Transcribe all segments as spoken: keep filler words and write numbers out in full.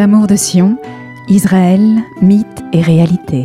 Amour de Sion, Israël, mythe et réalité.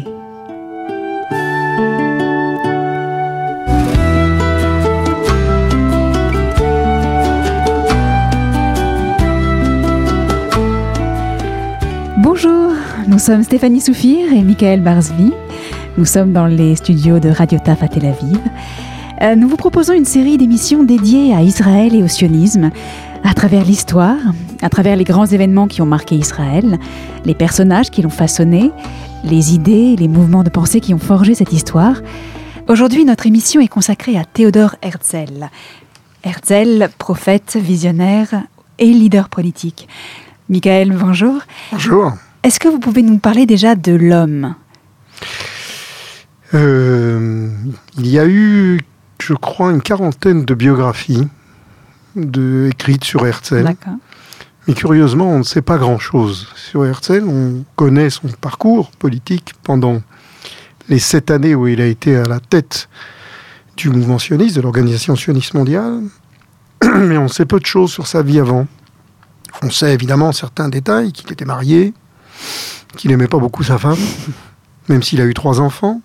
Bonjour, nous sommes Stéphanie Soufir et Michael Barzvi. Nous sommes dans les studios de Radio Taf à Tel Aviv. Euh, nous vous proposons une série d'émissions dédiées à Israël et au sionisme, à travers l'histoire, à travers les grands événements qui ont marqué Israël, les personnages qui l'ont façonné, les idées, les mouvements de pensée qui ont forgé cette histoire. Aujourd'hui, notre émission est consacrée à Théodore Herzl. Herzl, prophète, visionnaire et leader politique. Michael, bonjour. Bonjour. Est-ce que vous pouvez nous parler déjà de l'homme ? euh, Il y a eu, je crois, une quarantaine de biographies de, écrites sur Herzl. D'accord. Mais curieusement, on ne sait pas grand-chose sur Herzl. On connaît son parcours politique pendant les sept années où il a été à la tête du mouvement sioniste, de l'organisation sioniste mondiale. Mais on sait peu de choses sur sa vie avant. On sait évidemment certains détails, qu'il était marié, qu'il n'aimait pas beaucoup sa femme, même s'il a eu trois enfants,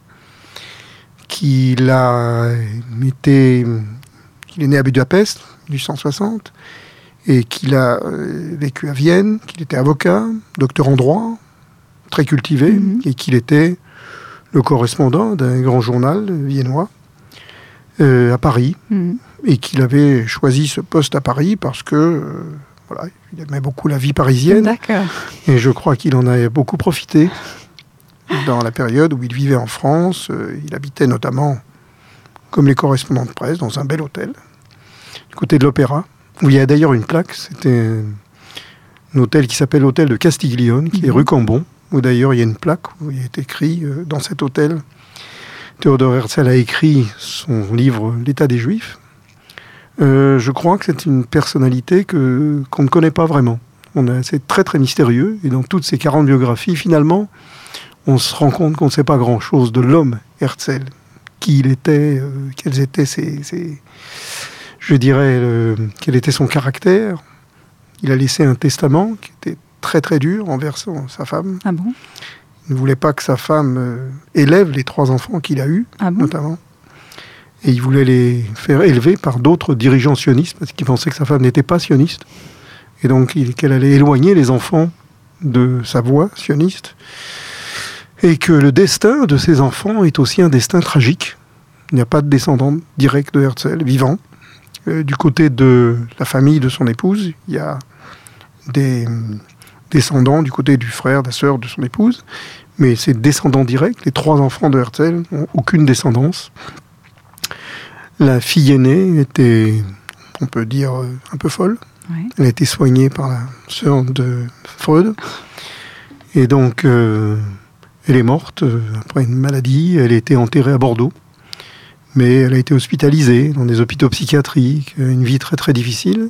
qu'il a été, qu'il est né à Budapest, mille huit cent soixante, et qu'il a vécu à Vienne, qu'il était avocat, docteur en droit, très cultivé, mmh. et qu'il était le correspondant d'un grand journal viennois euh, à Paris, mmh. et qu'il avait choisi ce poste à Paris parce que euh, voilà, il aimait beaucoup la vie parisienne. D'accord. Et je crois qu'il en a beaucoup profité dans la période où il vivait en France. Il habitait notamment, comme les correspondants de presse, dans un bel hôtel, du côté de l'Opéra, où il y a d'ailleurs une plaque. C'était un hôtel qui s'appelle l'hôtel de Castiglione, qui mmh. est rue Cambon, où d'ailleurs il y a une plaque où il est écrit, euh, dans cet hôtel, Théodore Herzl a écrit son livre « L'État des Juifs ». Euh, je crois que c'est une personnalité que, qu'on ne connaît pas vraiment. On a, c'est très très mystérieux, et dans toutes ces quarante biographies, finalement, on se rend compte qu'on ne sait pas grand-chose de l'homme Herzl, qui il était, euh, quels étaient ses, ses je dirais, euh, quel était son caractère. Il a laissé un testament qui était très très dur envers son, sa femme. Ah bon ? Il ne voulait pas que sa femme euh, élève les trois enfants qu'il a eus, ah bon notamment. Et il voulait les faire élever par d'autres dirigeants sionistes, parce qu'il pensait que sa femme n'était pas sioniste. Et donc il, qu'elle allait éloigner les enfants de sa voie sioniste. Et que le destin de ces enfants est aussi un destin tragique. Il n'y a pas de descendant direct de Herzl, vivant. Euh, du côté de la famille de son épouse, il y a des descendants du côté du frère, de la sœur de son épouse. Mais ces descendants directs, les trois enfants de Herzl, n'ont aucune descendance. La fille aînée était, on peut dire, un peu folle. Ouais. Elle a été soignée par la sœur de Freud. Et donc, euh, elle est morte euh, après une maladie. Elle a été enterrée à Bordeaux. Mais elle a été hospitalisée dans des hôpitaux psychiatriques. Une vie très très difficile.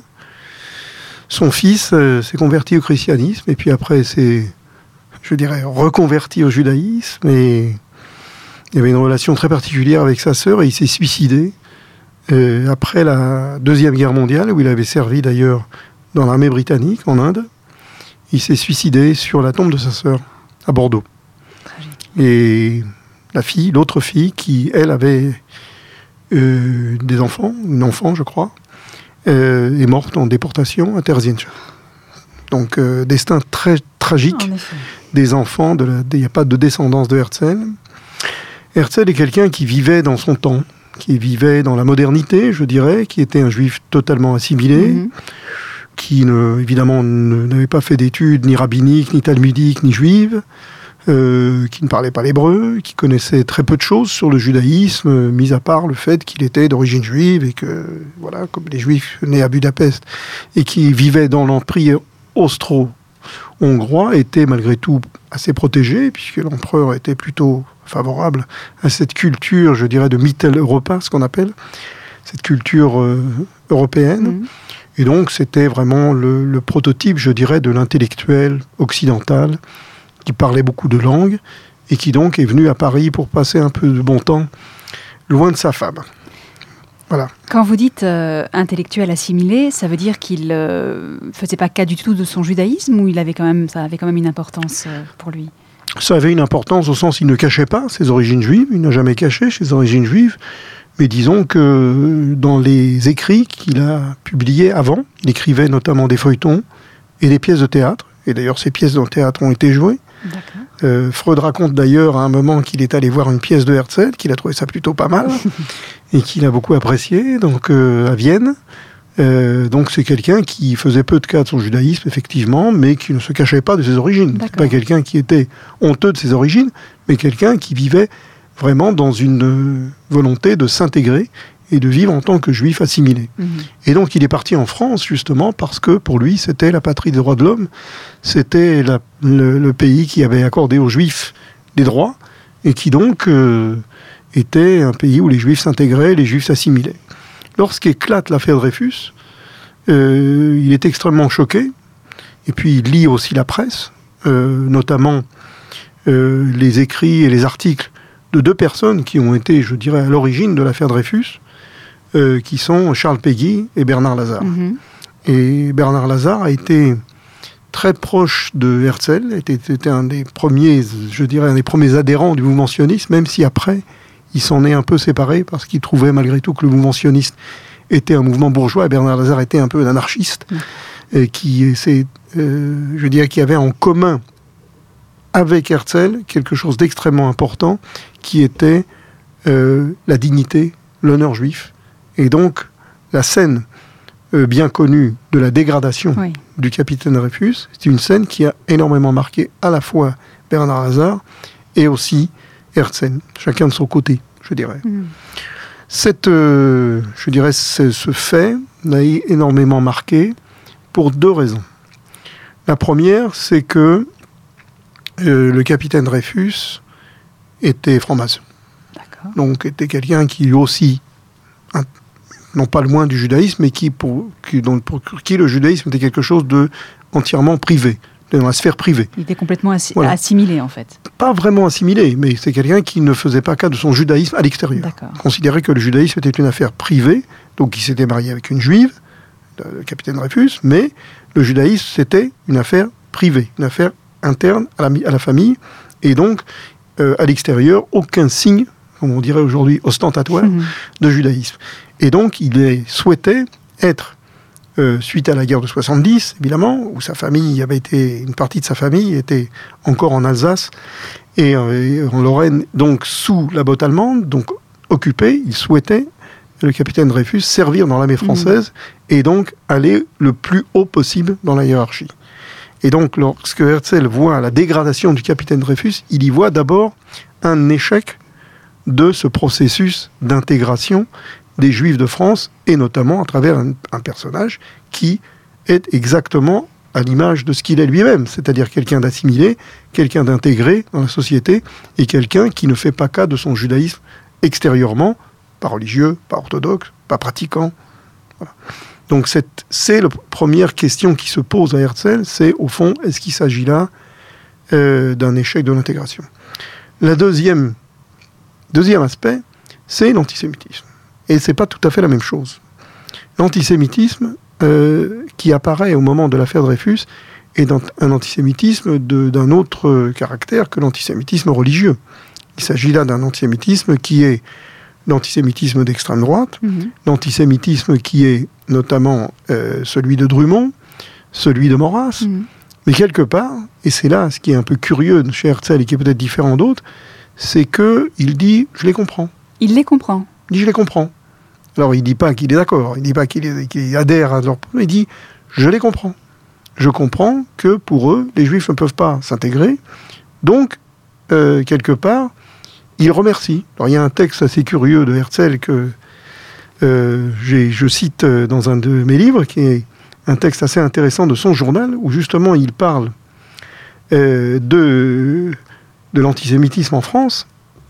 Son fils euh, s'est converti au christianisme. Et puis après, s'est, je dirais, reconverti au judaïsme. Et il y avait une relation très particulière avec sa sœur. Et il s'est suicidé. Euh, après la Deuxième Guerre mondiale, où il avait servi d'ailleurs dans l'armée britannique, en Inde, il s'est suicidé sur la tombe de sa sœur, à Bordeaux. Tragique. Et la fille, l'autre fille, qui, elle, avait euh, des enfants, une enfant, je crois, euh, est morte en déportation à Terziencha. Donc, euh, destin très tragique des enfants, de la, il n'y a pas de descendance de Herzl. Herzl est quelqu'un qui vivait dans son temps, qui vivait dans la modernité, je dirais, qui était un juif totalement assimilé, mmh. qui, ne, évidemment, ne, n'avait pas fait d'études ni rabbiniques, ni talmudiques, ni juives, euh, qui ne parlait pas l'hébreu, qui connaissait très peu de choses sur le judaïsme, mis à part le fait qu'il était d'origine juive, et que, voilà, comme les juifs nés à Budapest, et qui vivaient dans l'empire austro-hongrois, était malgré tout assez protégé, puisque l'empereur était plutôt favorable à cette culture, je dirais, de Mitteleuropa, ce qu'on appelle, cette culture euh, européenne. Mmh. Et donc, c'était vraiment le, le prototype, je dirais, de l'intellectuel occidental qui parlait beaucoup de langues et qui donc est venu à Paris pour passer un peu de bon temps loin de sa femme. Voilà. Quand vous dites euh, intellectuel assimilé, ça veut dire qu'il ne euh, faisait pas cas du tout de son judaïsme, ou il avait quand même, ça avait quand même une importance euh, pour lui? Ça avait une importance au sens où il ne cachait pas ses origines juives, il n'a jamais caché ses origines juives, mais disons que dans les écrits qu'il a publiés avant, il écrivait notamment des feuilletons et des pièces de théâtre, et d'ailleurs ces pièces de théâtre ont été jouées. Euh, Freud raconte d'ailleurs à un moment qu'il est allé voir une pièce de Herzl, qu'il a trouvé ça plutôt pas mal, et qu'il a beaucoup apprécié, donc euh, à Vienne. Euh, donc c'est quelqu'un qui faisait peu de cas de son judaïsme, effectivement, mais qui ne se cachait pas de ses origines. C'est pas quelqu'un qui était honteux de ses origines, mais quelqu'un qui vivait vraiment dans une volonté de s'intégrer et de vivre en tant que juif assimilé. Mmh. Et donc il est parti en France, justement, parce que pour lui, c'était la patrie des droits de l'homme, c'était la, le, le pays qui avait accordé aux juifs des droits, et qui donc euh, était un pays où les juifs s'intégraient, les juifs s'assimilaient. Lorsqu'éclate l'affaire Dreyfus, euh, il est extrêmement choqué, et puis il lit aussi la presse, euh, notamment euh, les écrits et les articles de deux personnes qui ont été, je dirais, à l'origine de l'affaire Dreyfus, euh, qui sont Charles Péguy et Bernard Lazare. Mmh. Et Bernard Lazare a été très proche de Herzl, était, était un des premiers, je dirais, un des premiers adhérents du mouvement sioniste, même si après, il s'en est un peu séparé, parce qu'il trouvait malgré tout que le mouvement sioniste était un mouvement bourgeois, et Bernard Lazare était un peu un anarchiste, mmh. et qui, c'est, euh, je dirais, qui avait en commun avec Herzl quelque chose d'extrêmement important, qui était euh, la dignité, l'honneur juif. Et donc, la scène euh, bien connue de la dégradation oui. du capitaine Dreyfus, c'est une scène qui a énormément marqué à la fois Bernard Lazare et aussi Herzl, chacun de son côté, je dirais. Mmh. Cette, euh, je dirais, ce, ce fait m'a énormément marqué pour deux raisons. La première, c'est que euh, le capitaine Dreyfus était franc-maçon. D'accord. Donc, était quelqu'un qui aussi, un, non pas loin du judaïsme, mais qui pour, qui, donc, pour qui le judaïsme était quelque chose de entièrement privé, dans la sphère privée. Il était complètement assi- voilà. assimilé, en fait. Pas vraiment assimilé, mais c'est quelqu'un qui ne faisait pas cas de son judaïsme à l'extérieur. D'accord. Considérait que le judaïsme était une affaire privée, donc il s'était marié avec une juive, le capitaine Dreyfus, mais le judaïsme, c'était une affaire privée, une affaire interne à la, à la famille, et donc, euh, à l'extérieur, aucun signe, comme on dirait aujourd'hui, ostentatoire, mmh. de judaïsme. Et donc, il souhaitait être, euh, suite à la guerre de soixante-dix, évidemment, où sa famille avait été, une partie de sa famille était encore en Alsace, et, euh, et en Lorraine, donc sous la botte allemande, donc occupé, il souhaitait, le capitaine Dreyfus, servir dans l'armée française, mmh. et donc aller le plus haut possible dans la hiérarchie. Et donc, lorsque Herzl voit la dégradation du capitaine Dreyfus, il y voit d'abord un échec de ce processus d'intégration des Juifs de France, et notamment à travers un, un personnage qui est exactement à l'image de ce qu'il est lui-même, c'est-à-dire quelqu'un d'assimilé, quelqu'un d'intégré dans la société, et quelqu'un qui ne fait pas cas de son judaïsme extérieurement, pas religieux, pas orthodoxe, pas pratiquant. Voilà. Donc cette, c'est la première question qui se pose à Herzl, c'est au fond, est-ce qu'il s'agit là euh, d'un échec de l'intégration ? La deuxième, deuxième aspect, c'est l'antisémitisme. Et c'est pas tout à fait la même chose. L'antisémitisme euh, qui apparaît au moment de l'affaire Dreyfus est un antisémitisme de, d'un autre caractère que l'antisémitisme religieux. Il s'agit là d'un antisémitisme qui est l'antisémitisme d'extrême droite, mmh. l'antisémitisme qui est notamment euh, celui de Drummond, celui de Maurras, mmh. mais quelque part, et c'est là ce qui est un peu curieux chez Herzl et qui est peut-être différent d'autres, c'est qu'il dit « je les comprends ». Il les comprend. Il dit « je les comprends ». Alors il ne dit pas qu'il est d'accord, il ne dit pas qu'il, est, qu'il adhère à leur... Il dit « je les comprends ». Je comprends que pour eux, les Juifs ne peuvent pas s'intégrer, donc, euh, quelque part, il remercie. Alors, il y a un texte assez curieux de Herzl que euh, j'ai, je cite dans un de mes livres, qui est un texte assez intéressant de son journal, où justement il parle euh, de, de l'antisémitisme en France,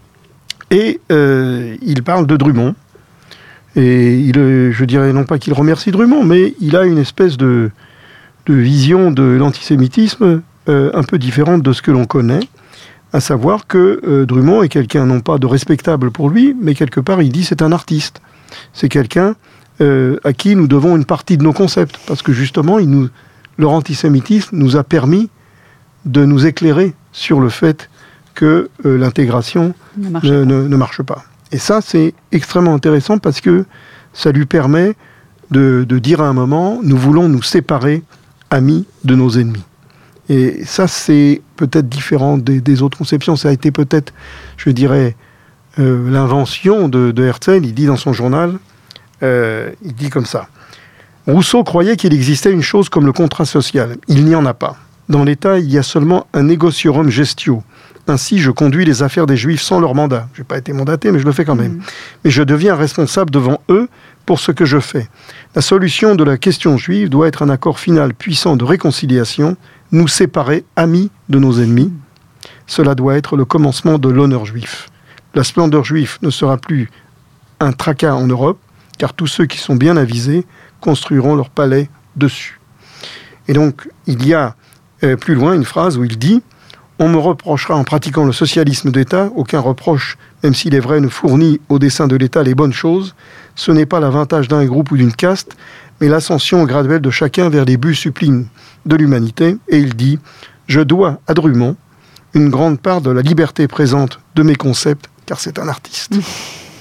et euh, il parle de Drummond. Et il, je dirais non pas qu'il remercie Drummond, mais il a une espèce de, de vision de l'antisémitisme euh, un peu différente de ce que l'on connaît. À savoir que euh, Drummond est quelqu'un, non pas de respectable pour lui, mais quelque part, il dit c'est un artiste. C'est quelqu'un euh, à qui nous devons une partie de nos concepts, parce que justement, il nous, leur antisémitisme nous a permis de nous éclairer sur le fait que euh, l'intégration ne marche, ne, ne, ne marche pas. Et ça, c'est extrêmement intéressant parce que ça lui permet de, de dire à un moment, nous voulons nous séparer, amis, de nos ennemis. Et ça, c'est peut-être différent des, des autres conceptions. Ça a été peut-être, je dirais, euh, l'invention de, de Herzl. Il dit dans son journal, euh, il dit comme ça. Rousseau croyait qu'il existait une chose comme le contrat social. Il n'y en a pas. Dans l'État, il y a seulement un negotiorum gestio. Ainsi, je conduis les affaires des Juifs sans leur mandat. Je n'ai pas été mandaté, mais je le fais quand même. Mmh. Mais je deviens responsable devant eux pour ce que je fais. La solution de la question juive doit être un accord final puissant de réconciliation, nous séparer, amis de nos ennemis. Cela doit être le commencement de l'honneur juif. La splendeur juive ne sera plus un tracas en Europe, car tous ceux qui sont bien avisés construiront leur palais dessus. Et donc, il y a euh, plus loin une phrase où il dit « On me reprochera en pratiquant le socialisme d'État, aucun reproche, même s'il est vrai, ne fournit au dessein de l'État les bonnes choses. Ce n'est pas l'avantage d'un groupe ou d'une caste, mais l'ascension graduelle de chacun vers les buts sublimes de l'humanité. » Et il dit « Je dois à Drummond une grande part de la liberté présente de mes concepts, car c'est un artiste. Mmh. »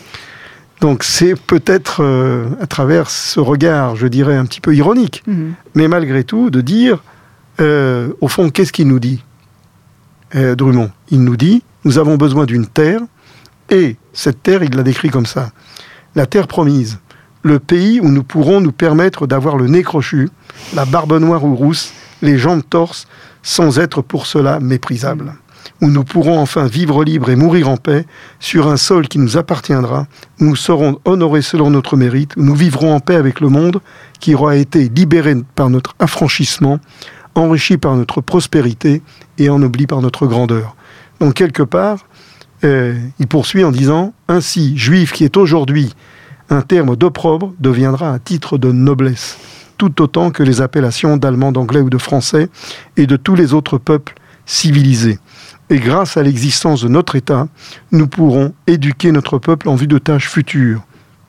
Donc c'est peut-être euh, à travers ce regard, je dirais, un petit peu ironique, mmh. mais malgré tout, de dire, euh, au fond, qu'est-ce qu'il nous dit euh, Drummond, il nous dit, nous avons besoin d'une terre, et cette terre, il l'a décrit comme ça, la terre promise, le pays où nous pourrons nous permettre d'avoir le nez crochu, la barbe noire ou rousse, les jambes torses, sans être pour cela méprisables. Où nous pourrons enfin vivre libre et mourir en paix, sur un sol qui nous appartiendra, où nous serons honorés selon notre mérite, où nous vivrons en paix avec le monde, qui aura été libéré par notre affranchissement, enrichi par notre prospérité et ennobli par notre grandeur. Donc quelque part, euh, il poursuit en disant « Ainsi, juif qui est aujourd'hui un terme d'opprobre deviendra un titre de noblesse, tout autant que les appellations d'allemand, d'anglais ou de français et de tous les autres peuples civilisés. Et grâce à l'existence de notre État, nous pourrons éduquer notre peuple en vue de tâches futures.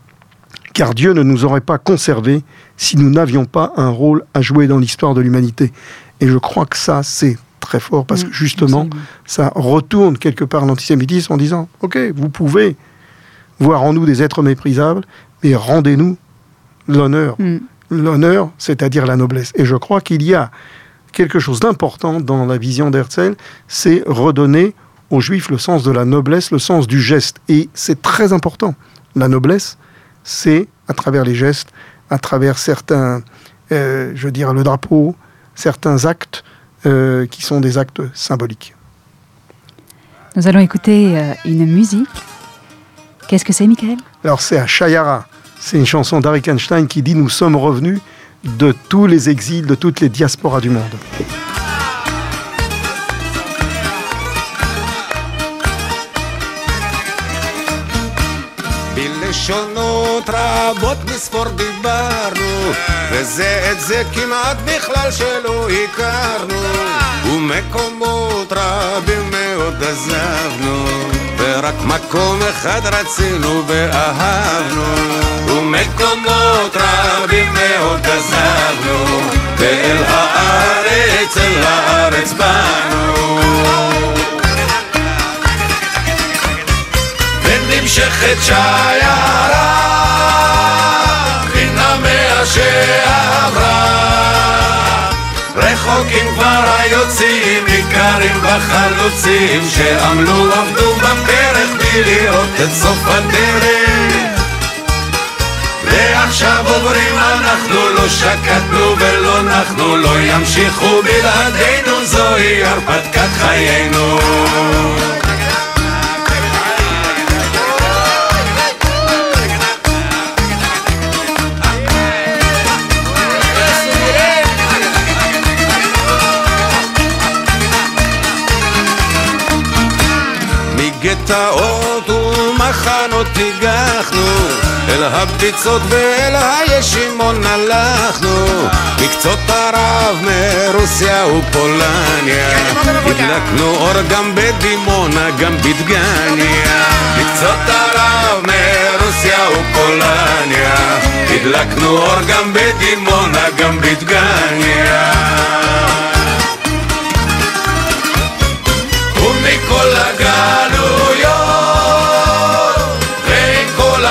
Car Dieu ne nous aurait pas conservés si nous n'avions pas un rôle à jouer dans l'histoire de l'humanité. » Et je crois que ça, c'est très fort, parce que justement, mmh, ça retourne quelque part l'antisémitisme en disant « Ok, vous pouvez voir en nous des êtres méprisables, mais rendez-nous l'honneur. Mmh. » L'honneur, c'est-à-dire la noblesse. Et je crois qu'il y a quelque chose d'important dans la vision d'Herzl, c'est redonner aux Juifs le sens de la noblesse, le sens du geste. Et c'est très important. La noblesse, c'est à travers les gestes, à travers certains, euh, je veux dire, le drapeau, certains actes euh, qui sont des actes symboliques. Nous allons écouter euh, une musique. Qu'est-ce que c'est, Michael ? Alors, c'est à Shayara. C'est une chanson d'Arik Einstein qui dit « Nous sommes revenus de tous les exils, de toutes les diasporas du monde. » בלשונות רבות מספור דיברנו, וזה את זה כמעט בכלל שלא הכרנו, ומקומות רבים מאוד עזבנו, ורק מקום אחד רצינו ואהבנו, ומקומות רבים מאוד עזבנו, ואל הארץ, אל הארץ באנו. ונמשכת שיירה מן המאה שעברה, רחוקים כבר היוצאים, ניכרים בחלוצים שעמלו עבדו בפרך בלי לראות את סוף הדרך, ועכשיו עוברים אנחנו, לא שקטנו ולא נחנו, לא ימשיכו בלעדינו, זוהי הרפתקת חיינו. גטאות ומחנות הגחנו, אל הביצות ואל הישימון הלכנו, מקצות ערב מרוסיה ופולניה, הדלקנו אור גם בדימונה גם בדגניה, מקצות ערב מרוסיה ופולניה, הדלקנו אור גם בדימונה, גם בדגניה. ומכל הגלויות ועם כל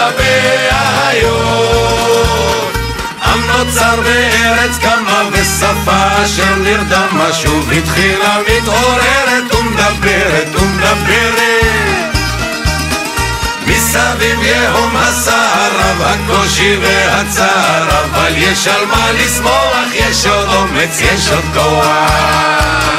הבעיות עם נוצר בארץ קמה ושפה אשר נרדמה שוב התחילה מתעוררת ומדברת ומדברת מסביב יהום הסער רב הקושי והצער אבל יש על מה לשמוח יש עוד אומץ יש עוד כוח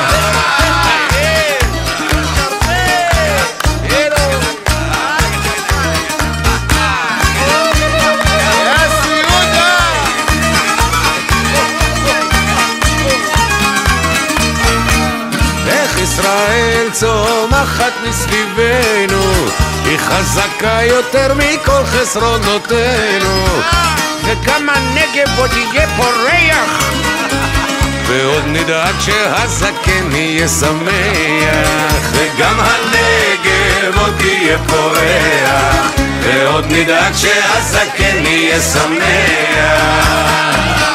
ישראל צומחת מסביבנו היא חזקה יותר מכל חסרונותינו וגם הנגב עוד יהיה פורח ועוד נדאג שהזקן יהיה שמח וגם הנגב עוד יהיה פורח ועוד נדאג שהזקן יהיה שמח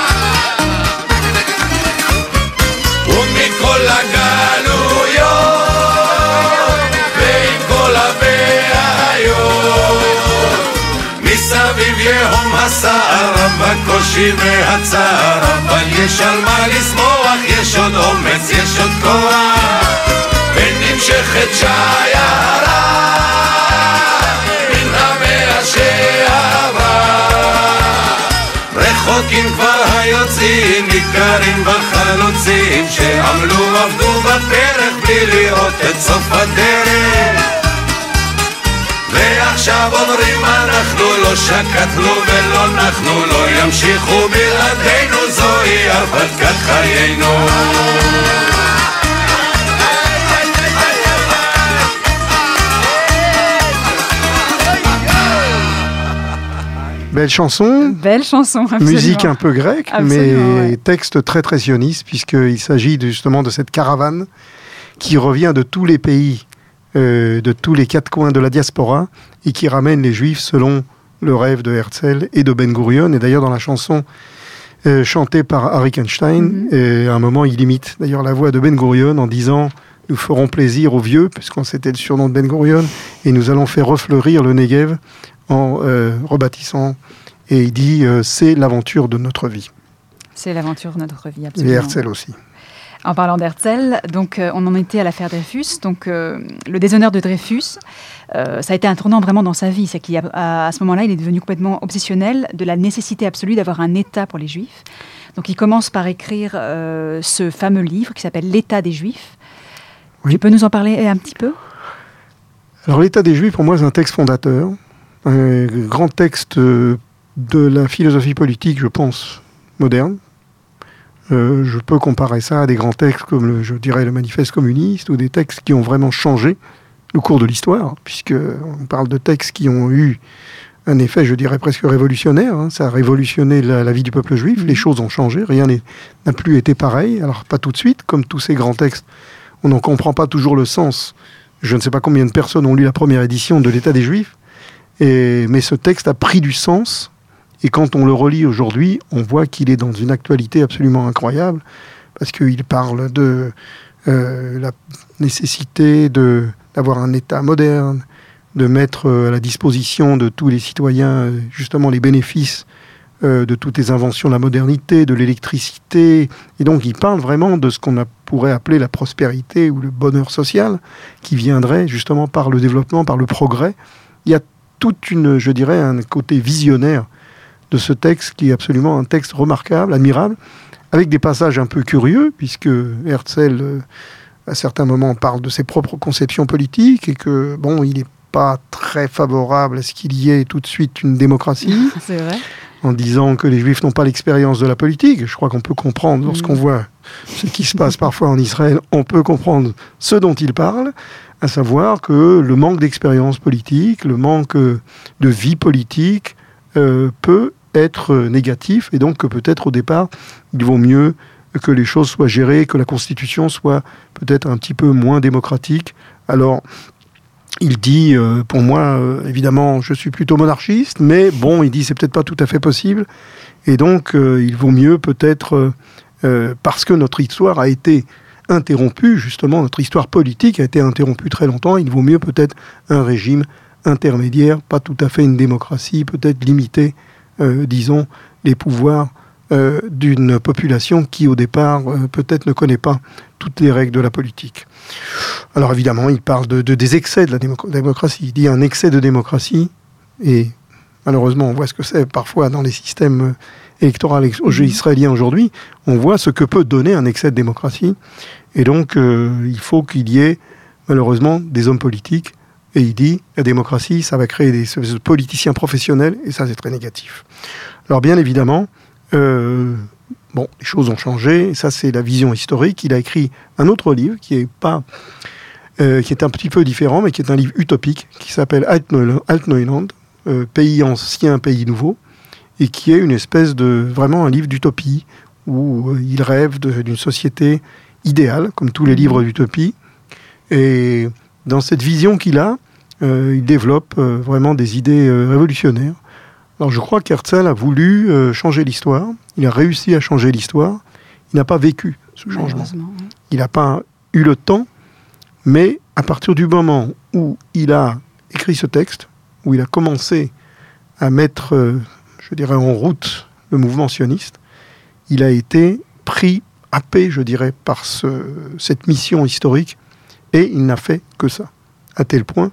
ומכל הגלויות ועם כל הבעיות מסביב יהום הסער בקושי והצער אבל יש על מה לשמוח יש עוד אומץ יש עוד כוח ונמשכת שיירה מן המאה שעברה רחוקים כבר היוצאים ניכרים בחלוצים שעמלו עבדו בפרח בלי לראות את סוף הדרך ועכשיו אומרים אנחנו לא שקטנו ולא נחנו לא ימשיכו בלעדינו זוהי הרפתקת חיינו Belle chanson, Belle chanson, absolument. Musique un peu grecque, Absolument, mais ouais. texte très très sioniste, puisqu'il s'agit de, justement de cette caravane qui revient de tous les pays, euh, de tous les quatre coins de la diaspora, et qui ramène les Juifs selon le rêve de Herzl et de Ben Gurion. Et d'ailleurs dans la chanson euh, chantée par Arik Einstein, mm-hmm. euh, à un moment il imite d'ailleurs la voix de Ben Gurion en disant « Nous ferons plaisir aux vieux », puisqu'on c'était le surnom de Ben Gurion, et nous allons faire refleurir le Negev en euh, rebâtissant, et il dit euh, c'est l'aventure de notre vie. C'est l'aventure de notre vie, absolument. Et Herzl aussi. En parlant d'Herzl, donc euh, on en était à l'affaire Dreyfus, donc euh, le déshonneur de Dreyfus, euh, ça a été un tournant vraiment dans sa vie, c'est qu'à à, à ce moment-là, il est devenu complètement obsessionnel de la nécessité absolue d'avoir un État pour les Juifs. Donc il commence par écrire euh, ce fameux livre qui s'appelle L'État des Juifs. Oui. Tu peux nous en parler un petit peu ? Alors l'État des Juifs, pour moi, c'est un texte fondateur. Un grand texte de la philosophie politique, je pense, moderne. Euh, je peux comparer ça à des grands textes comme, le, je dirais, le Manifeste communiste, ou des textes qui ont vraiment changé le cours de l'histoire, puisqu'on parle de textes qui ont eu un effet, je dirais, presque révolutionnaire. Hein. Ça a révolutionné la, la vie du peuple juif, les choses ont changé, rien n'a plus été pareil. Alors, pas tout de suite, comme tous ces grands textes, on n'en comprend pas toujours le sens. Je ne sais pas combien de personnes ont lu la première édition de l'État des Juifs, Et, mais ce texte a pris du sens, et quand on le relit aujourd'hui, on voit qu'il est dans une actualité absolument incroyable, parce qu'il parle de euh, la nécessité de, d'avoir un État moderne, de mettre à la disposition de tous les citoyens justement les bénéfices euh, de toutes les inventions de la modernité, de l'électricité, et donc il parle vraiment de ce qu'on a, pourrait appeler la prospérité ou le bonheur social, qui viendrait justement par le développement, par le progrès. Il y a toute une, je dirais, un côté visionnaire de ce texte qui est absolument un texte remarquable, admirable, avec des passages un peu curieux, puisque Herzl, euh, à certains moments, parle de ses propres conceptions politiques et que, bon, il n'est pas très favorable à ce qu'il y ait tout de suite une démocratie. C'est vrai. En disant que les Juifs n'ont pas l'expérience de la politique. Je crois qu'on peut comprendre, lorsqu'on mmh. voit ce qui se passe parfois en Israël, on peut comprendre ce dont il parle, à savoir que le manque d'expérience politique, le manque de vie politique euh, peut être négatif, et donc que peut-être au départ, il vaut mieux que les choses soient gérées, que la Constitution soit peut-être un petit peu moins démocratique. Alors, il dit, euh, pour moi, euh, évidemment, je suis plutôt monarchiste, mais bon, il dit, c'est peut-être pas tout à fait possible. Et donc, euh, il vaut mieux peut-être, euh, euh, parce que notre histoire a été interrompue, justement, notre histoire politique a été interrompue très longtemps, il vaut mieux peut-être un régime intermédiaire, pas tout à fait une démocratie, peut-être limiter, euh, disons, les pouvoirs euh, d'une population qui, au départ, euh, peut-être ne connaît pas toutes les règles de la politique. Alors évidemment, il parle de, de, des excès de la démo- démocratie. Il dit un excès de démocratie, et malheureusement, on voit ce que c'est parfois dans les systèmes électoraux israéliens aujourd'hui, on voit ce que peut donner un excès de démocratie, et donc euh, il faut qu'il y ait, malheureusement, des hommes politiques. Et il dit, la démocratie, ça va créer des, des politiciens professionnels, et ça, c'est très négatif. Alors, bien évidemment, euh, bon, les choses ont changé, et ça, c'est la vision historique. Il a écrit un autre livre, qui est, pas, euh, qui est un petit peu différent, mais qui est un livre utopique, qui s'appelle Altneuland, euh, pays ancien, pays nouveau, et qui est une espèce de, vraiment un livre d'utopie, où euh, il rêve de, d'une société idéale, comme tous les livres d'utopie, et dans cette vision qu'il a, Euh, il développe euh, vraiment des idées euh, révolutionnaires. Alors je crois qu'Herzl a voulu euh, changer l'histoire. Il a réussi à changer l'histoire. Il n'a pas vécu ce changement. Oui. Il n'a pas eu le temps, mais à partir du moment où il a écrit ce texte, où il a commencé à mettre, euh, je dirais, en route le mouvement sioniste, il a été pris, happé, je dirais, par ce, cette mission historique, et il n'a fait que ça, à tel point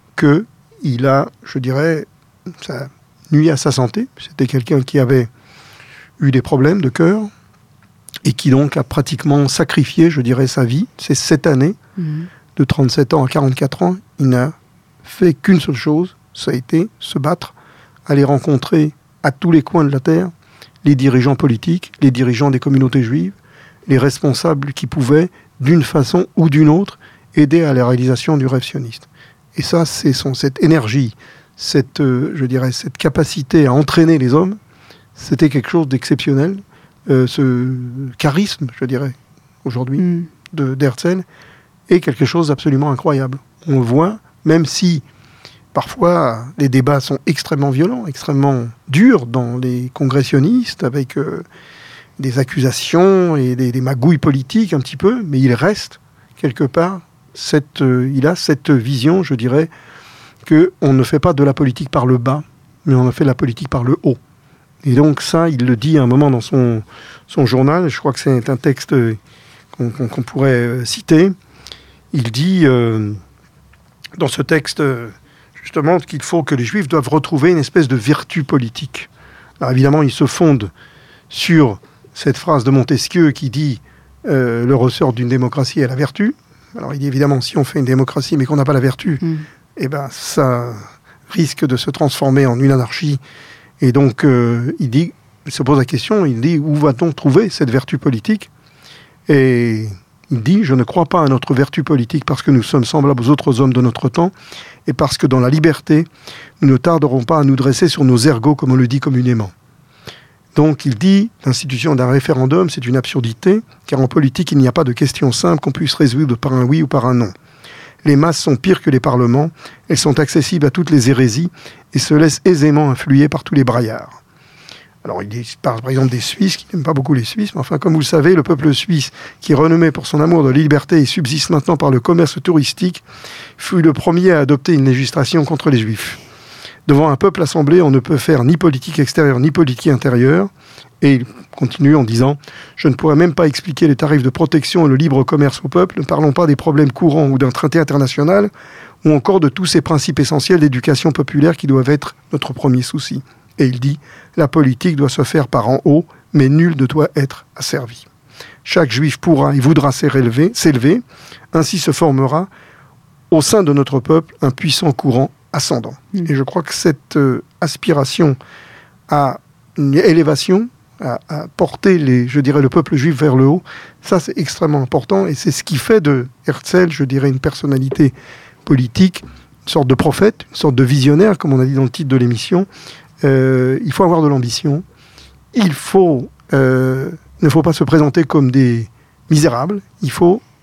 qu'il a, je dirais, ça nuit à sa santé. C'était quelqu'un qui avait eu des problèmes de cœur et qui donc a pratiquement sacrifié, je dirais, sa vie. C'est cette année, mmh. de trente-sept ans à quarante-quatre ans, il n'a fait qu'une seule chose, ça a été se battre, aller rencontrer à tous les coins de la terre les dirigeants politiques, les dirigeants des communautés juives, les responsables qui pouvaient, d'une façon ou d'une autre, aider à la réalisation du rêve sioniste. Et ça, c'est son, cette énergie, cette, euh, je dirais, cette capacité à entraîner les hommes, c'était quelque chose d'exceptionnel. Euh, ce charisme, je dirais, aujourd'hui, mm. de, d'Herzl, est quelque chose d'absolument incroyable. On le voit, même si, parfois, les débats sont extrêmement violents, extrêmement durs dans les congressionnistes, avec euh, des accusations et des, des magouilles politiques, un petit peu, mais il reste, quelque part, Cette, euh, il a cette vision, je dirais, qu'on ne fait pas de la politique par le bas, mais on a fait de la politique par le haut. Et donc ça, il le dit à un moment dans son, son journal, je crois que c'est un texte qu'on, qu'on, qu'on pourrait euh, citer. Il dit, euh, dans ce texte, euh, justement, qu'il faut que les Juifs doivent retrouver une espèce de vertu politique. Alors évidemment, il se fonde sur cette phrase de Montesquieu qui dit euh, « le ressort d'une démocratie est la vertu ». Alors il dit évidemment, si on fait une démocratie mais qu'on n'a pas la vertu, mm. eh ben, ça risque de se transformer en une anarchie. Et donc euh, il, dit, il se pose la question, il dit où va-t-on trouver cette vertu politique ? Et il dit, je ne crois pas à notre vertu politique parce que nous sommes semblables aux autres hommes de notre temps et parce que dans la liberté, nous ne tarderons pas à nous dresser sur nos ergots comme on le dit communément. Donc il dit, l'institution d'un référendum, c'est une absurdité, car en politique, il n'y a pas de question simple qu'on puisse résoudre par un oui ou par un non. Les masses sont pires que les parlements, elles sont accessibles à toutes les hérésies et se laissent aisément influer par tous les braillards. Alors il dit, par exemple des Suisses, qui n'aiment pas beaucoup les Suisses, mais enfin comme vous le savez, le peuple suisse, qui est renommé pour son amour de la liberté et subsiste maintenant par le commerce touristique, fut le premier à adopter une législation contre les Juifs. Devant un peuple assemblé, on ne peut faire ni politique extérieure ni politique intérieure. Et il continue en disant « Je ne pourrais même pas expliquer les tarifs de protection et le libre commerce au peuple. Ne parlons pas des problèmes courants ou d'un traité international, ou encore de tous ces principes essentiels d'éducation populaire qui doivent être notre premier souci. » Et il dit « La politique doit se faire par en haut, mais nul ne doit être asservi. Chaque juif pourra et voudra s'élever, s'élever. Ainsi se formera au sein de notre peuple un puissant courant ascendant. Mmh. Et je crois que cette euh, aspiration à une élévation, à, à porter, les, je dirais, le peuple juif vers le haut, ça c'est extrêmement important et c'est ce qui fait de Herzl, je dirais, une personnalité politique, une sorte de prophète, une sorte de visionnaire, comme on a dit dans le titre de l'émission. Euh, il faut avoir de l'ambition. Il faut, euh, ne faut pas se présenter comme des misérables. Il faut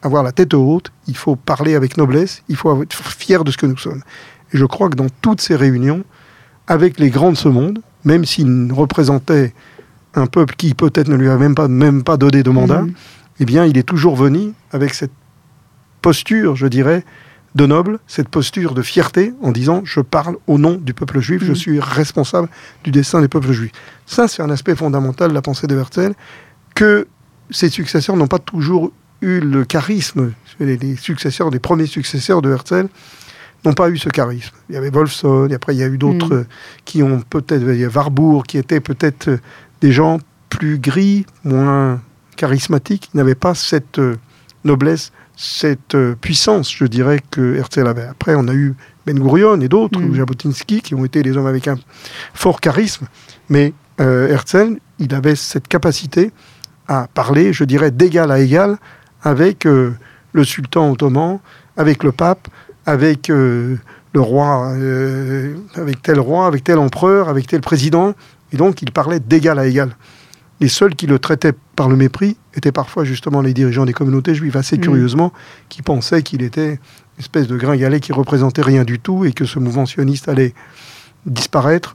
avoir la tête haute, il faut parler avec noblesse, il faut être fier de ce que nous sommes. Et je crois que dans toutes ces réunions, avec les grands de ce monde, même s'il représentait un peuple qui peut-être ne lui a même pas, même pas donné de mandat, mmh. eh bien, il est toujours venu avec cette posture, je dirais, de noble, cette posture de fierté, en disant « je parle au nom du peuple juif, mmh. je suis responsable du destin du peuple juif ». Ça, c'est un aspect fondamental de la pensée de Herzl, que ses successeurs n'ont pas toujours eu le charisme. Les, les successeurs, les premiers successeurs de Herzl n'ont pas eu ce charisme. Il y avait Wolfson, et après il y a eu d'autres mmh. qui ont peut-être... Il y a Warburg, qui étaient peut-être des gens plus gris, moins charismatiques, qui n'avaient pas cette euh, noblesse, cette euh, puissance, je dirais, que Herzl avait. Après, on a eu Ben Gurion et d'autres, mmh. ou Jabotinsky, qui ont été des hommes avec un fort charisme. Mais euh, Herzl, il avait cette capacité à parler, je dirais, d'égal à égal avec euh, le sultan ottoman, avec le pape, avec euh, le roi, euh, avec tel roi, avec tel empereur, avec tel président. Et donc, il parlait d'égal à égal. Les seuls qui le traitaient par le mépris étaient parfois justement les dirigeants des communautés juives, assez mmh. curieusement, qui pensaient qu'il était une espèce de gringalet qui représentait rien du tout et que ce mouvement sioniste allait disparaître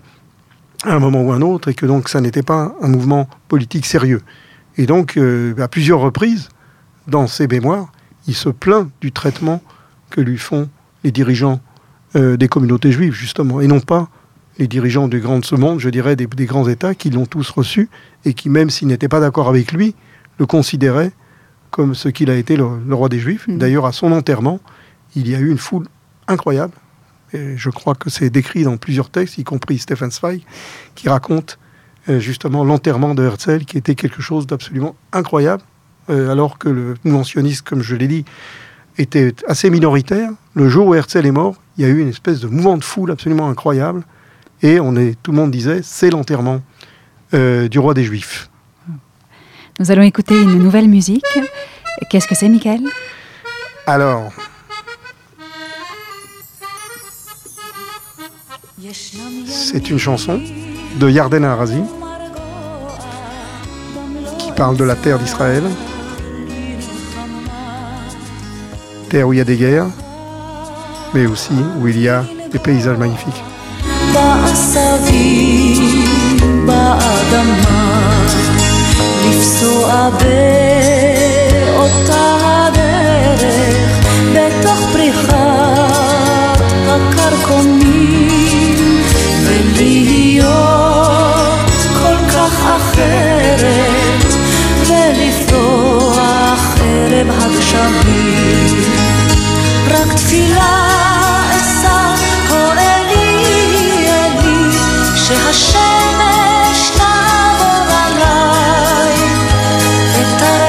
à un moment ou un autre et que donc ça n'était pas un mouvement politique sérieux. Et donc, euh, à plusieurs reprises, dans ses mémoires, il se plaint du traitement que lui font les dirigeants euh, des communautés juives, justement, et non pas les dirigeants du grand de ce monde, je dirais, des, des grands États qui l'ont tous reçu et qui, même s'ils n'étaient pas d'accord avec lui, le considéraient comme ce qu'il a été le, le roi des Juifs. Mmh. D'ailleurs, à son enterrement, il y a eu une foule incroyable. Et je crois que c'est décrit dans plusieurs textes, y compris Stefan Zweig, qui raconte euh, justement l'enterrement de Herzl, qui était quelque chose d'absolument incroyable, euh, alors que le mouvement sioniste, comme je l'ai dit, était assez minoritaire. Le jour où Herzl est mort, il y a eu une espèce de mouvement de foule absolument incroyable. Et on est, tout le monde disait, c'est l'enterrement euh, du roi des Juifs. Nous allons écouter une nouvelle musique. Qu'est-ce que c'est, Michael ? Alors, c'est une chanson de Yardena Arazi qui parle de la terre d'Israël, terre où il y a des guerres, mais aussi où il y a des paysages magnifiques. בעשבים באדמה לפסוע באותה הדרך בתוך פריחת הקרקומים ולהיות כל כך אחרת ולפרוח ערב הגשמים רק תפילה אשא שהשמש תעבור עליי ותראה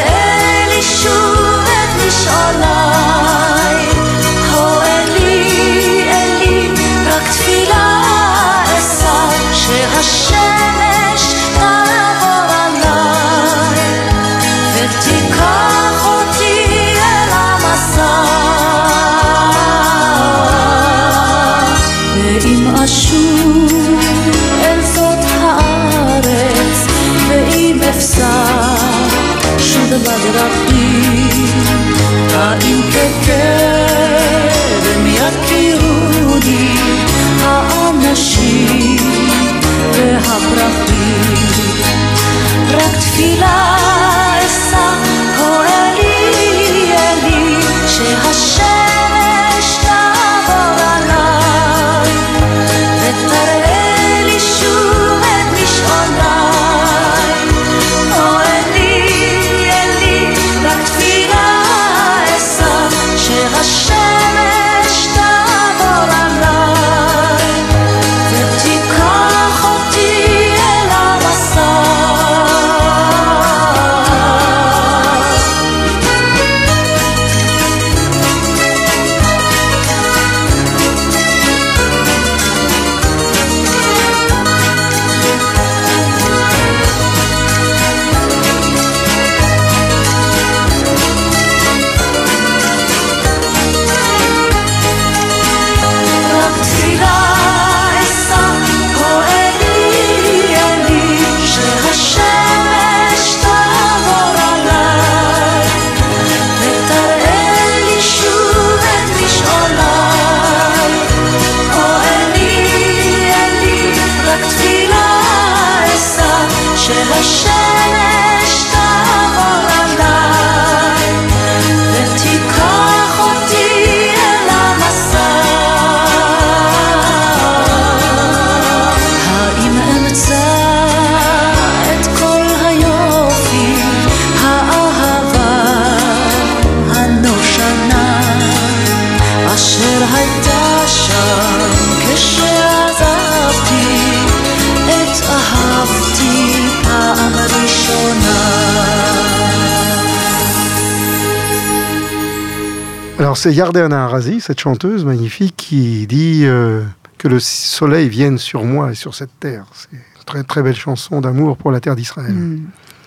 Alors c'est Yardena Arazi, cette chanteuse magnifique, qui dit euh, que le soleil vienne sur moi et sur cette terre. C'est une très très belle chanson d'amour pour la terre d'Israël. Mmh.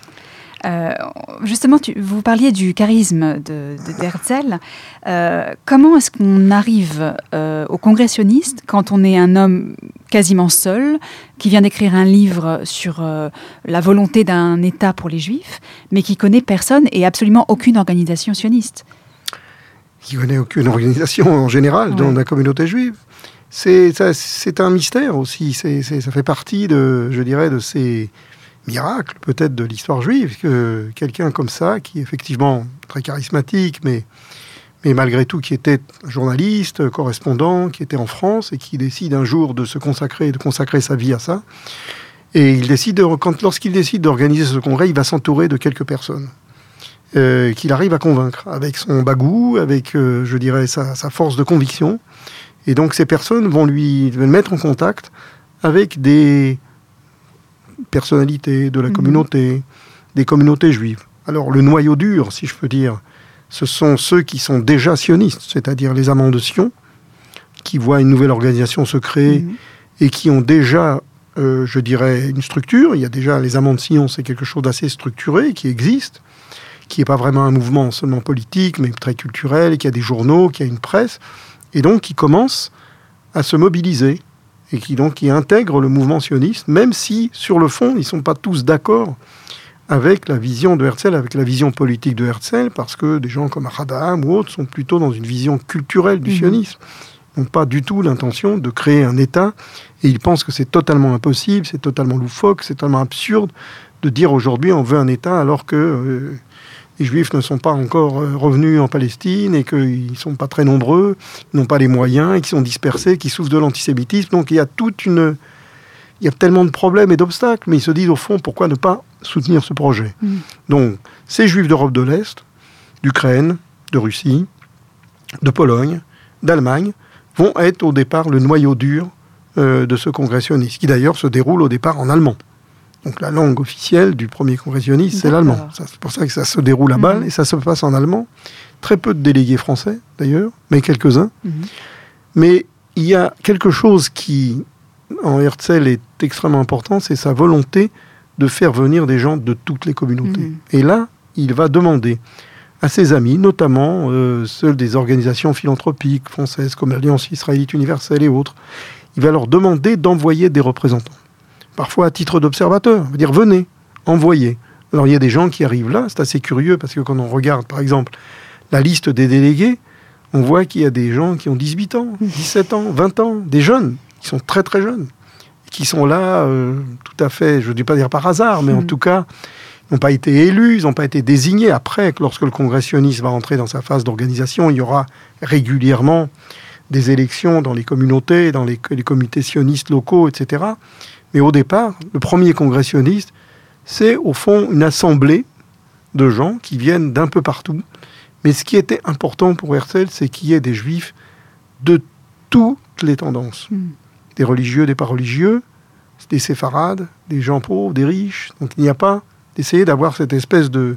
Euh, justement, tu, vous parliez du charisme de, de d'Herzl. Euh, comment est-ce qu'on arrive euh, au congressionniste quand on est un homme quasiment seul, qui vient d'écrire un livre sur euh, la volonté d'un État pour les Juifs, mais qui connaît personne et absolument aucune organisation sioniste? Qui connaît aucune organisation en général ouais. dans la communauté juive. C'est, ça, c'est un mystère aussi. C'est, c'est, ça fait partie de, je dirais, de ces miracle peut-être de l'histoire juive, que quelqu'un comme ça, qui est effectivement très charismatique, mais, mais malgré tout qui était journaliste, correspondant, qui était en France et qui décide un jour de se consacrer, de consacrer sa vie à ça. Et il décide, de, quand, lorsqu'il décide d'organiser ce congrès, il va s'entourer de quelques personnes euh, qu'il arrive à convaincre, avec son bagou, avec, euh, je dirais, sa, sa force de conviction. Et donc ces personnes vont lui vont le mettre en contact avec des personnalités de la communauté, mmh. des communautés juives. Alors le noyau dur, si je peux dire, ce sont ceux qui sont déjà sionistes, c'est-à-dire les amants de Sion, qui voient une nouvelle organisation se créer mmh. et qui ont déjà, euh, je dirais, une structure. Il y a déjà les amants de Sion, c'est quelque chose d'assez structuré, qui existe, qui n'est pas vraiment un mouvement seulement politique, mais très culturel, qui a des journaux, qui a une presse, et donc qui commence à se mobiliser, et qui donc qui intègrent le mouvement sioniste, même si, sur le fond, ils ne sont pas tous d'accord avec la vision de Herzl, avec la vision politique de Herzl, parce que des gens comme Ahad ou autres sont plutôt dans une vision culturelle du mmh. sionisme. Ils n'ont pas du tout l'intention de créer un État, et ils pensent que c'est totalement impossible, c'est totalement loufoque, c'est totalement absurde de dire aujourd'hui on veut un État alors que euh, les Juifs ne sont pas encore revenus en Palestine et qu'ils ne sont pas très nombreux, ils n'ont pas les moyens, et qu'ils sont dispersés, qu'ils souffrent de l'antisémitisme. Donc il y a toute une... Il y a tellement de problèmes et d'obstacles, mais ils se disent au fond, pourquoi ne pas soutenir ce projet mmh. Donc, ces Juifs d'Europe de l'Est, d'Ukraine, de Russie, de Pologne, d'Allemagne, vont être au départ le noyau dur euh, de ce congrès sioniste, qui d'ailleurs se déroule au départ en allemand. Donc la langue officielle du premier congressionniste, c'est D'accord. l'allemand. Ça, c'est pour ça que ça se déroule à Bâle, mmh. et ça se passe en allemand. Très peu de délégués français, d'ailleurs, mais quelques-uns. Mmh. Mais il y a quelque chose qui, en Herzl, est extrêmement important, c'est sa volonté de faire venir des gens de toutes les communautés. Mmh. Et là, il va demander à ses amis, notamment euh, ceux des organisations philanthropiques françaises, comme l'Alliance israélite universelle et autres, il va leur demander d'envoyer des représentants. Parfois à titre d'observateur, on va dire venez, envoyez. Alors il y a des gens qui arrivent là, c'est assez curieux parce que quand on regarde par exemple la liste des délégués, on voit qu'il y a des gens qui ont dix-huit ans, dix-sept ans, vingt ans, des jeunes, qui sont très très jeunes, qui sont là euh, tout à fait, je ne dis pas dire par hasard, mais mmh. en tout cas, ils n'ont pas été élus, ils n'ont pas été désignés. Après, lorsque le congrès sioniste va entrer dans sa phase d'organisation, il y aura régulièrement des élections dans les communautés, dans les, les comités sionistes locaux, et cetera. Mais au départ, le premier congrès sioniste, c'est au fond une assemblée de gens qui viennent d'un peu partout. Mais ce qui était important pour Herzl, c'est qu'il y ait des juifs de toutes les tendances. Mmh. Des religieux, des pas religieux, des séfarades, des gens pauvres, des riches. Donc il n'y a pas d'essayer d'avoir cette espèce de,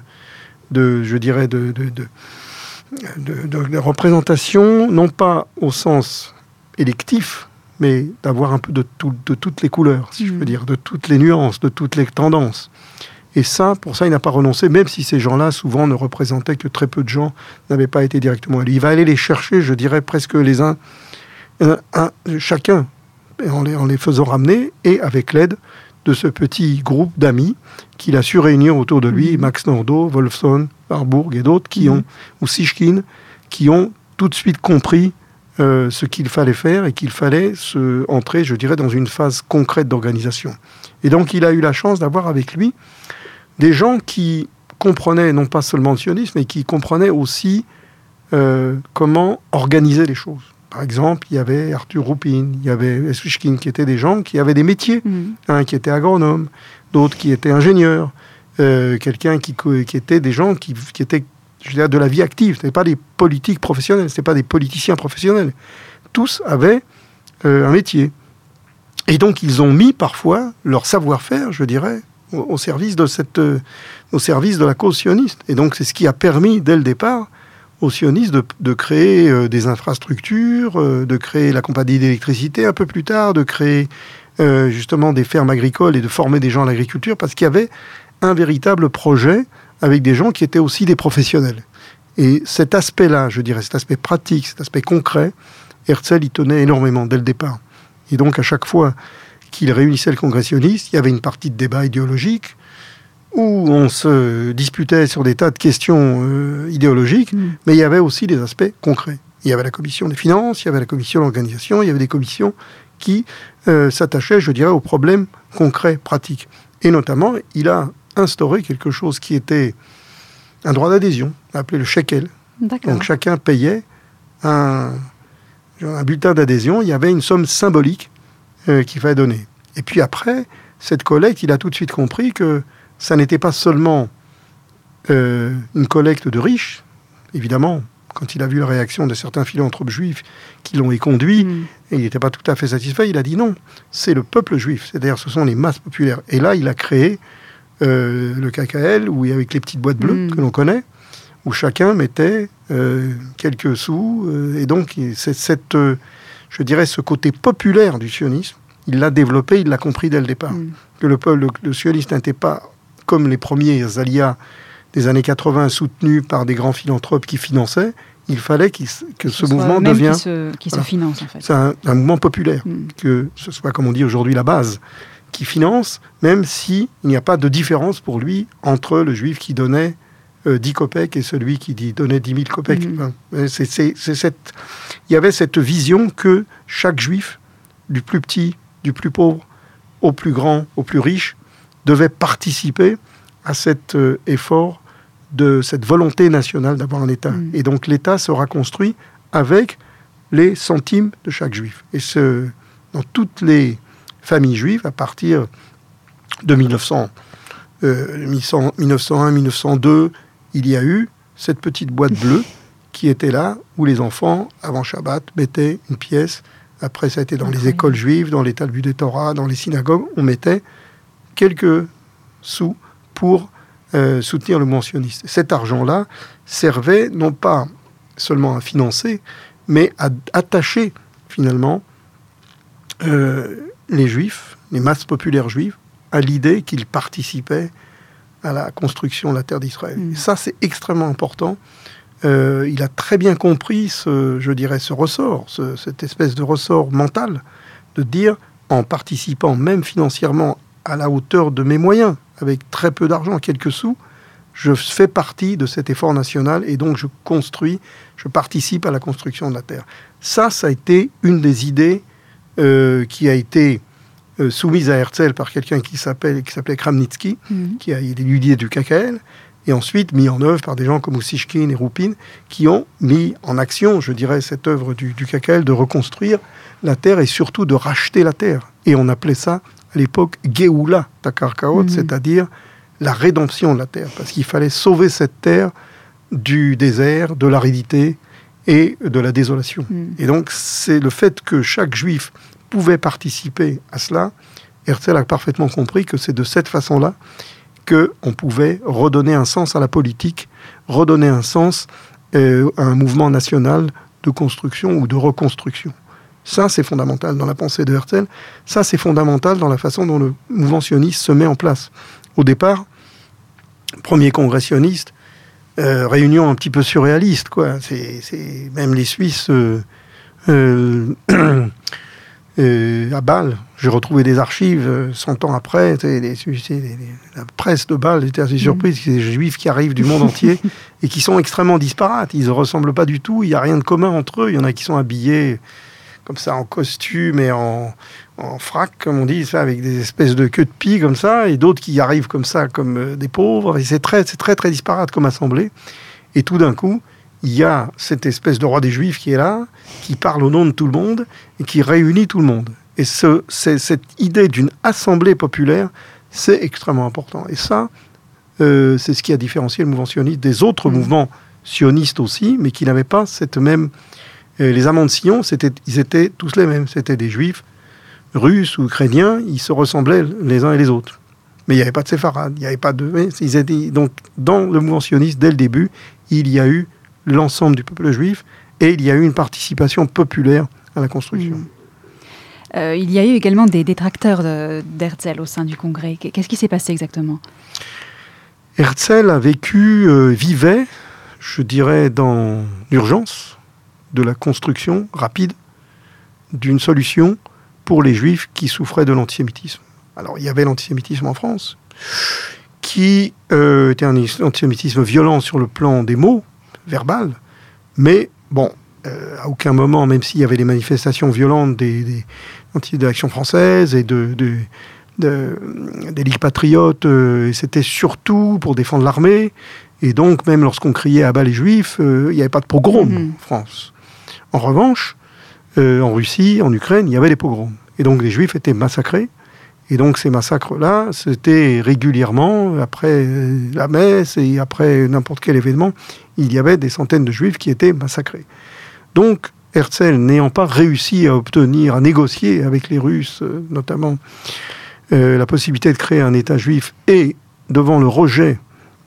de je dirais, de, de, de, de, de, de représentation, non pas au sens électif, mais d'avoir un peu de, tout, de toutes les couleurs, si mmh. je peux dire, de toutes les nuances, de toutes les tendances. Et ça, pour ça, il n'a pas renoncé, même si ces gens-là, souvent, ne représentaient que très peu de gens, n'avaient pas été directement élus. Il va aller les chercher, je dirais, presque les uns, un, un, chacun, en les, en les faisant ramener, et avec l'aide de ce petit groupe d'amis qu'il a su réunir autour de lui, mmh. Max Nordau, Wolfson, Warburg et d'autres, qui mmh. ont, ou Sishkin, qui ont tout de suite compris Euh, ce qu'il fallait faire et qu'il fallait se entrer, je dirais, dans une phase concrète d'organisation. Et donc, il a eu la chance d'avoir avec lui des gens qui comprenaient non pas seulement le sionisme, mais qui comprenaient aussi euh, comment organiser les choses. Par exemple, il y avait Arthur Roupin, il y avait Eswishkin, qui étaient des gens qui avaient des métiers, mmh. un qui était agronome, d'autres qui étaient ingénieurs, euh, quelqu'un qui, qui était des gens qui, qui étaient je veux dire, de la vie active. Ce n'étaient pas des politiques professionnels, ce n'étaient pas des politiciens professionnels. Tous avaient euh, un métier. Et donc, ils ont mis parfois leur savoir-faire, je dirais, au, au, service de cette, euh, au service de la cause sioniste. Et donc, c'est ce qui a permis, dès le départ, aux sionistes de, de créer euh, des infrastructures, euh, de créer la compagnie d'électricité un peu plus tard, de créer euh, justement des fermes agricoles et de former des gens à l'agriculture, parce qu'il y avait un véritable projet avec des gens qui étaient aussi des professionnels. Et cet aspect-là, je dirais, cet aspect pratique, cet aspect concret, Herzl y tenait énormément dès le départ. Et donc, à chaque fois qu'il réunissait le congrès sioniste, il y avait une partie de débat idéologique où on se disputait sur des tas de questions euh, idéologiques, mmh. mais il y avait aussi des aspects concrets. Il y avait la commission des finances, il y avait la commission de l'organisation, il y avait des commissions qui euh, s'attachaient, je dirais, aux problèmes concrets, pratiques. Et notamment, il a instauré quelque chose qui était un droit d'adhésion, appelé le shekel. D'accord. Donc chacun payait un, un bulletin d'adhésion, il y avait une somme symbolique euh, qu'il fallait donner. Et puis après, cette collecte, il a tout de suite compris que ça n'était pas seulement euh, une collecte de riches, évidemment, quand il a vu la réaction de certains philanthropes juifs qui l'ont éconduit, mmh. et il n'était pas tout à fait satisfait, il a dit non, c'est le peuple juif, c'est-à-dire ce sont les masses populaires. Et là, il a créé euh, le K K L, où, avec les petites boîtes bleues mmh. que l'on connaît, où chacun mettait euh, quelques sous, euh, et donc c'est cette, euh, je dirais, ce côté populaire du sionisme, il l'a développé, il l'a compris dès le départ, mmh. que le, le, le sionisme n'était pas comme les premiers aliyas des années quatre-vingts soutenus par des grands philanthropes qui finançaient, il fallait qu'il, que ce, ce mouvement devienne... Qui se, qui voilà, se finance, en fait. C'est un, un mouvement populaire, mmh. que ce soit, comme on dit aujourd'hui, la base, qui finance, même s'il n'y a pas de différence pour lui entre le juif qui donnait euh, dix kopecks et celui qui dit, donnait dix mille kopecks. Mmh. Enfin, c'est, c'est, c'est cette... Il y avait cette vision que chaque juif, du plus petit, du plus pauvre, au plus grand, au plus riche, devait participer à cet euh, effort, de cette volonté nationale d'avoir un État. Mmh. Et donc l'État sera construit avec les centimes de chaque juif. Et ce, dans toutes les familles juives, à partir de mille neuf cents, euh, mille neuf cent un mille neuf cent deux, il y a eu cette petite boîte bleue qui était là, où les enfants, avant Shabbat, mettaient une pièce. Après, ça a été dans okay. les écoles juives, dans les Talmuds des Torah, dans les synagogues, on mettait quelques sous pour euh, soutenir le mouvement sioniste. Cet argent-là servait non pas seulement à financer, mais à attacher finalement euh, les juifs, les masses populaires juives, à l'idée qu'ils participaient à la construction de la terre d'Israël. Mmh. Et ça, c'est extrêmement important. Euh, il a très bien compris ce, je dirais, ce ressort, ce, cette espèce de ressort mental, de dire, en participant même financièrement à la hauteur de mes moyens, avec très peu d'argent, quelques sous, je fais partie de cet effort national et donc je construis, je participe à la construction de la terre. Ça, ça a été une des idées euh, qui a été euh, soumise à Herzl par quelqu'un qui, s'appelle, qui s'appelait Kramnitsky, mmh. qui a été l'idée du K K L, et ensuite mis en œuvre par des gens comme Oussishkin et Roupin, qui ont mis en action, je dirais, cette œuvre du, du K K L de reconstruire la terre et surtout de racheter la terre. Et on appelait ça, à l'époque, Geoula Takarkaot, mmh. c'est-à-dire la rédemption de la terre, parce qu'il fallait sauver cette terre du désert, de l'aridité et de la désolation. Mmh. Et donc, c'est le fait que chaque juif pouvait participer à cela. Herzl a parfaitement compris que c'est de cette façon-là qu'on pouvait redonner un sens à la politique, redonner un sens euh, à un mouvement national de construction ou de reconstruction. Ça, c'est fondamental dans la pensée de Herzl. Ça, c'est fondamental dans la façon dont le mouvement sioniste se met en place. Au départ, premier congrès sioniste, euh, réunion un petit peu surréaliste, quoi. C'est, c'est même les Suisses euh, euh, euh, à Bâle. J'ai retrouvé des archives euh, cent ans après. Les, les, les, la presse de Bâle était assez surprise. C'est des Juifs qui arrivent du monde entier et qui sont extrêmement disparates. Ils ne ressemblent pas du tout. Il n'y a rien de commun entre eux. Il y en a qui sont habillés comme ça en costume et en, en frac, comme on dit, ça, avec des espèces de queues de pie comme ça, et d'autres qui arrivent comme ça, comme euh, des pauvres. Et c'est très, c'est très, très disparate comme assemblée. Et tout d'un coup, il y a cette espèce de roi des Juifs qui est là, qui parle au nom de tout le monde et qui réunit tout le monde. Et ce, c'est, cette idée d'une assemblée populaire, c'est extrêmement important. Et ça, euh, c'est ce qui a différencié le mouvement sioniste des autres mmh. mouvements sionistes aussi, mais qui n'avaient pas cette même... Euh, les amants de Sion, c'était, ils étaient tous les mêmes. C'était des Juifs russes ou ukrainiens, ils se ressemblaient les uns et les autres. Mais il n'y avait pas de séfarades, il n'y avait pas de... Ils étaient, donc, dans le mouvement sioniste, dès le début, il y a eu l'ensemble du peuple juif, et il y a eu une participation populaire à la construction. Mmh. Euh, il y a eu également des détracteurs de, d'Herzl au sein du Congrès. Qu'est-ce qui s'est passé exactement ? Herzl a vécu, euh, vivait, je dirais, dans l'urgence de la construction rapide d'une solution pour les Juifs qui souffraient de l'antisémitisme. Alors, il y avait l'antisémitisme en France, qui euh, était un antisémitisme violent sur le plan des mots, verbal, mais bon, euh, à aucun moment, même s'il y avait des manifestations violentes des, des de l'Action française et de, de, de, des ligues patriotes, euh, et c'était surtout pour défendre l'armée, et donc même lorsqu'on criait à bas les Juifs, euh, il n'y avait pas de pogrom mmh. en France. En revanche, euh, en Russie, en Ukraine, il y avait des pogroms, et donc les Juifs étaient massacrés. Et donc ces massacres-là, c'était régulièrement, après la messe et après n'importe quel événement, il y avait des centaines de Juifs qui étaient massacrés. Donc Herzl, n'ayant pas réussi à obtenir, à négocier avec les Russes, notamment, euh, la possibilité de créer un État juif, et devant le rejet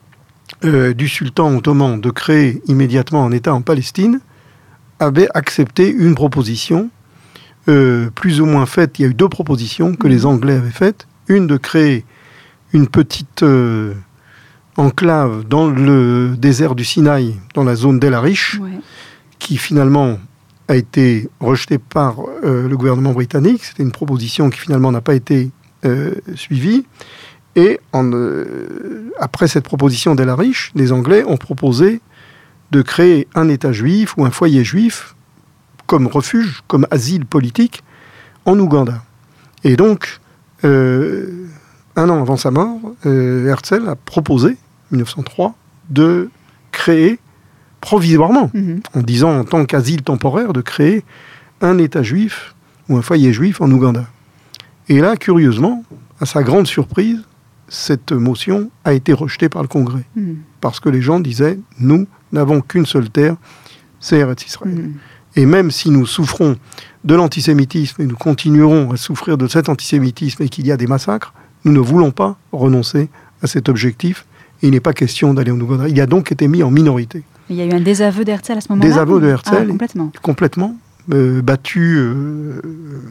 euh, du sultan ottoman de créer immédiatement un État en Palestine, avait accepté une proposition Euh, plus ou moins faite. Il y a eu deux propositions que les Anglais avaient faites. Une de créer une petite euh, enclave dans le désert du Sinaï, dans la zone d'El Arish, ouais. qui finalement a été rejetée par euh, le gouvernement britannique. C'était une proposition qui finalement n'a pas été euh, suivie. Et en, euh, après cette proposition d'El Arish, les Anglais ont proposé de créer un État juif ou un foyer juif comme refuge, comme asile politique, en Ouganda. Et donc, euh, un an avant sa mort, euh, Herzl a proposé, en dix-neuf cent trois, de créer, provisoirement, mmh. en disant en tant qu'asile temporaire, de créer un État juif ou un foyer juif en Ouganda. Et là, curieusement, à sa grande surprise, cette motion a été rejetée par le Congrès. Mmh. Parce que les gens disaient, nous n'avons qu'une seule terre, c'est Eretz Israël. Mmh. Et même si nous souffrons de l'antisémitisme et nous continuerons à souffrir de cet antisémitisme et qu'il y a des massacres, nous ne voulons pas renoncer à cet objectif. Et il n'est pas question d'aller en Ouganda. Il a donc été mis en minorité. Il y a eu un désaveu d'Herzl à ce moment-là ? Désaveu de Herzl, ah, complètement. Complètement. Euh, battu, euh,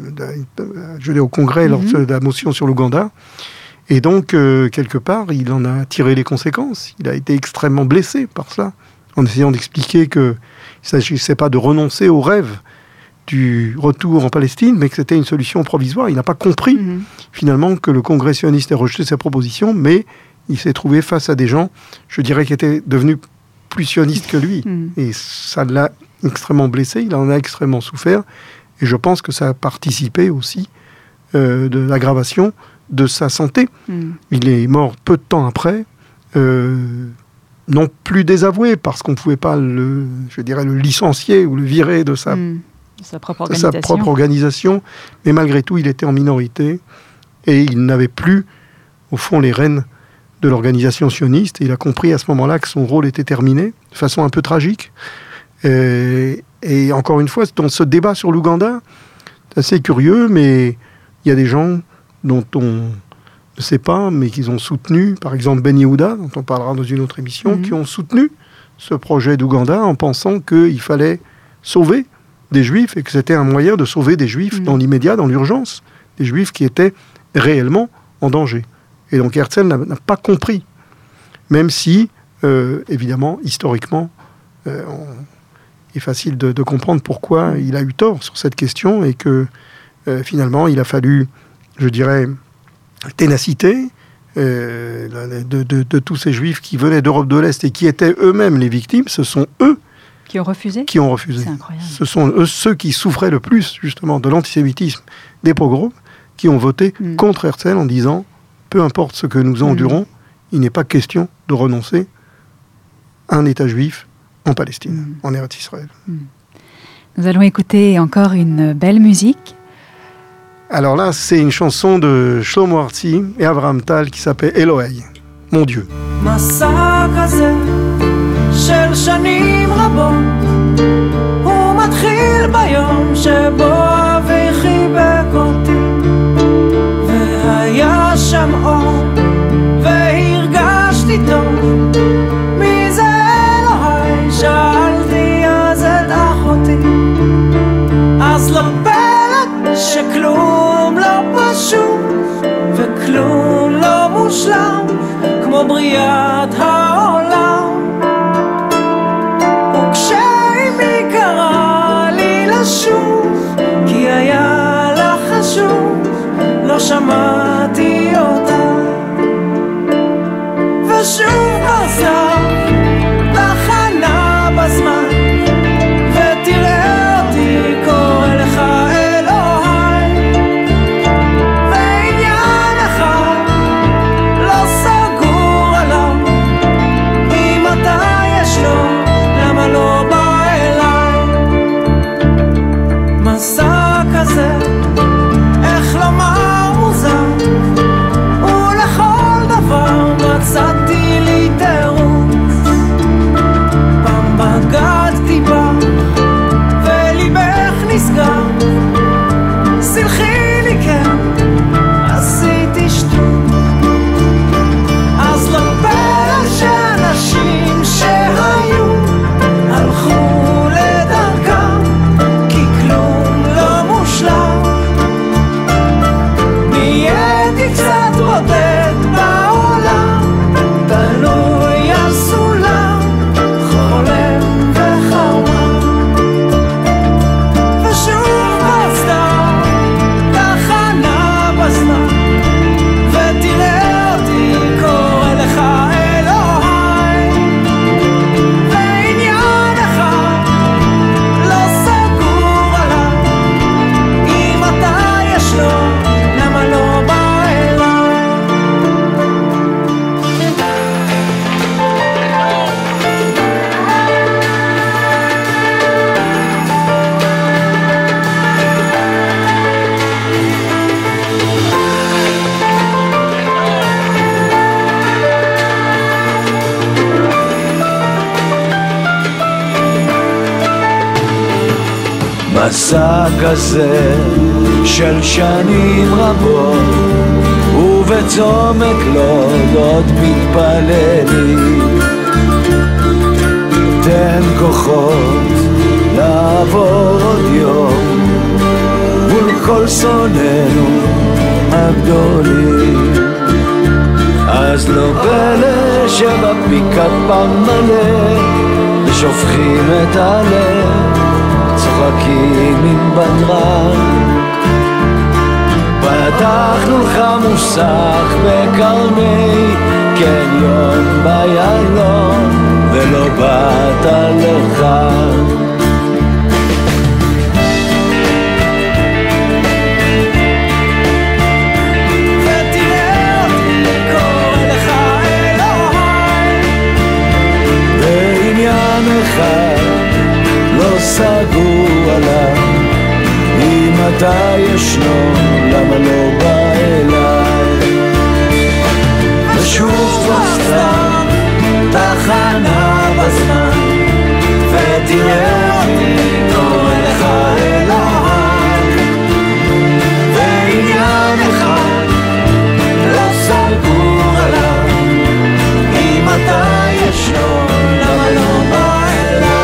je l'ai au Congrès, mm-hmm. lors de la motion sur l'Ouganda. Et donc, euh, quelque part, il en a tiré les conséquences. Il a été extrêmement blessé par cela, en essayant d'expliquer que il ne s'agissait pas de renoncer au rêve du retour en Palestine, mais que c'était une solution provisoire. Il n'a pas compris, mmh. finalement, que le Congrès sioniste ait rejeté sa proposition, mais il s'est trouvé face à des gens, je dirais, qui étaient devenus plus sionistes que lui. Mmh. Et ça l'a extrêmement blessé, il en a extrêmement souffert, et je pense que ça a participé aussi euh, de l'aggravation de sa santé. Mmh. Il est mort peu de temps après, euh, non plus désavoué, parce qu'on ne pouvait pas le, je dirais, le licencier ou le virer de sa, mmh, de sa, propre, organisation. sa propre organisation, mais malgré tout, il était en minorité, et il n'avait plus, au fond, les rênes de l'organisation sioniste, et il a compris à ce moment-là que son rôle était terminé, de façon un peu tragique. Et, et encore une fois, dans ce débat sur l'Ouganda, c'est assez curieux, mais il y a des gens dont on ne sait pas, mais qu'ils ont soutenu, par exemple Ben Yehuda, dont on parlera dans une autre émission, mmh. qui ont soutenu ce projet d'Ouganda en pensant qu'il fallait sauver des Juifs et que c'était un moyen de sauver des Juifs mmh. dans l'immédiat, dans l'urgence, des Juifs qui étaient réellement en danger. Et donc Herzl n'a, n'a pas compris, même si, euh, évidemment, historiquement, euh, on, il est facile de, de comprendre pourquoi il a eu tort sur cette question et que euh, finalement, il a fallu, je dirais, ténacité euh, de, de, de tous ces Juifs qui venaient d'Europe de l'Est et qui étaient eux-mêmes les victimes. Ce sont eux qui ont refusé. Qui ont refusé. C'est incroyable. Ce sont eux ceux qui souffraient le plus justement de l'antisémitisme, des pogroms, qui ont voté mm. contre Herzl en disant peu importe ce que nous endurons, mm. il n'est pas question de renoncer à un État juif en Palestine, mm. en Eretz Israël. Mm. Nous allons écouter encore une belle musique. Alors là, c'est une chanson de Shlomo Artzi et Avraham Tal qui s'appelle Elohei, mon Dieu. מסע כזה של שנים רבות הוא מתחיל ביום שבו אבי חיבק אותי והיה שם אור והרגשתי טוב מי זה אלוהי שאלתי שכלום לא פשוט וכלום לא מושלם כמו בריאת העולם. וכשאימי קרא לי לשוב כי היה לה חשוב לא שמעתי אותה ושוב חזר תחנה בזמן ותראה אותי קורא לך אלוהי ועניין אחד לא סגור עליו אם אתה יש לו למה לא בא אליי. מסע כזה איך לומר מוזר ולכל דבר מצאתי לי תירוץ. פעם בגדתי בה וליבך נסגר סלחי לי כן עשיתי שטות. אז לא פלא שאנשים שהיו הלכו לדרכם כי כלום לא מושלם. נהייתי קצת בודד בעולם תלוי על סולם חולם וחרמן ושוב רצתה תחנה בזמן ותראה אותי קורא לך אלוהי ועניין אחד לא סגור עליו אם אתה יש לו למה לא בא אליי. מסע כזה של שנים רבות ובצומת לוד עוד מתפללים תן כוחות לעבור עוד יום מול כל שונאינו הגדולים. אז לא פלא שבפיקת פעם מלא ושופכים את הלב צוחקים עם בדרן. פתחנו לך מוסך בקרני קניון ביילון ולא באת לך. ותראה אותי קורא לך אלוהי בעניין אחד לא סגור עליו אם אתה ישנו למה לא בא אליי. ושוב פסטה תחנה בזמן ותראה אותי קורא לך אלוהי ועניין אחד לא סגור עליו אם אתה ישנו למה לא בא אליי.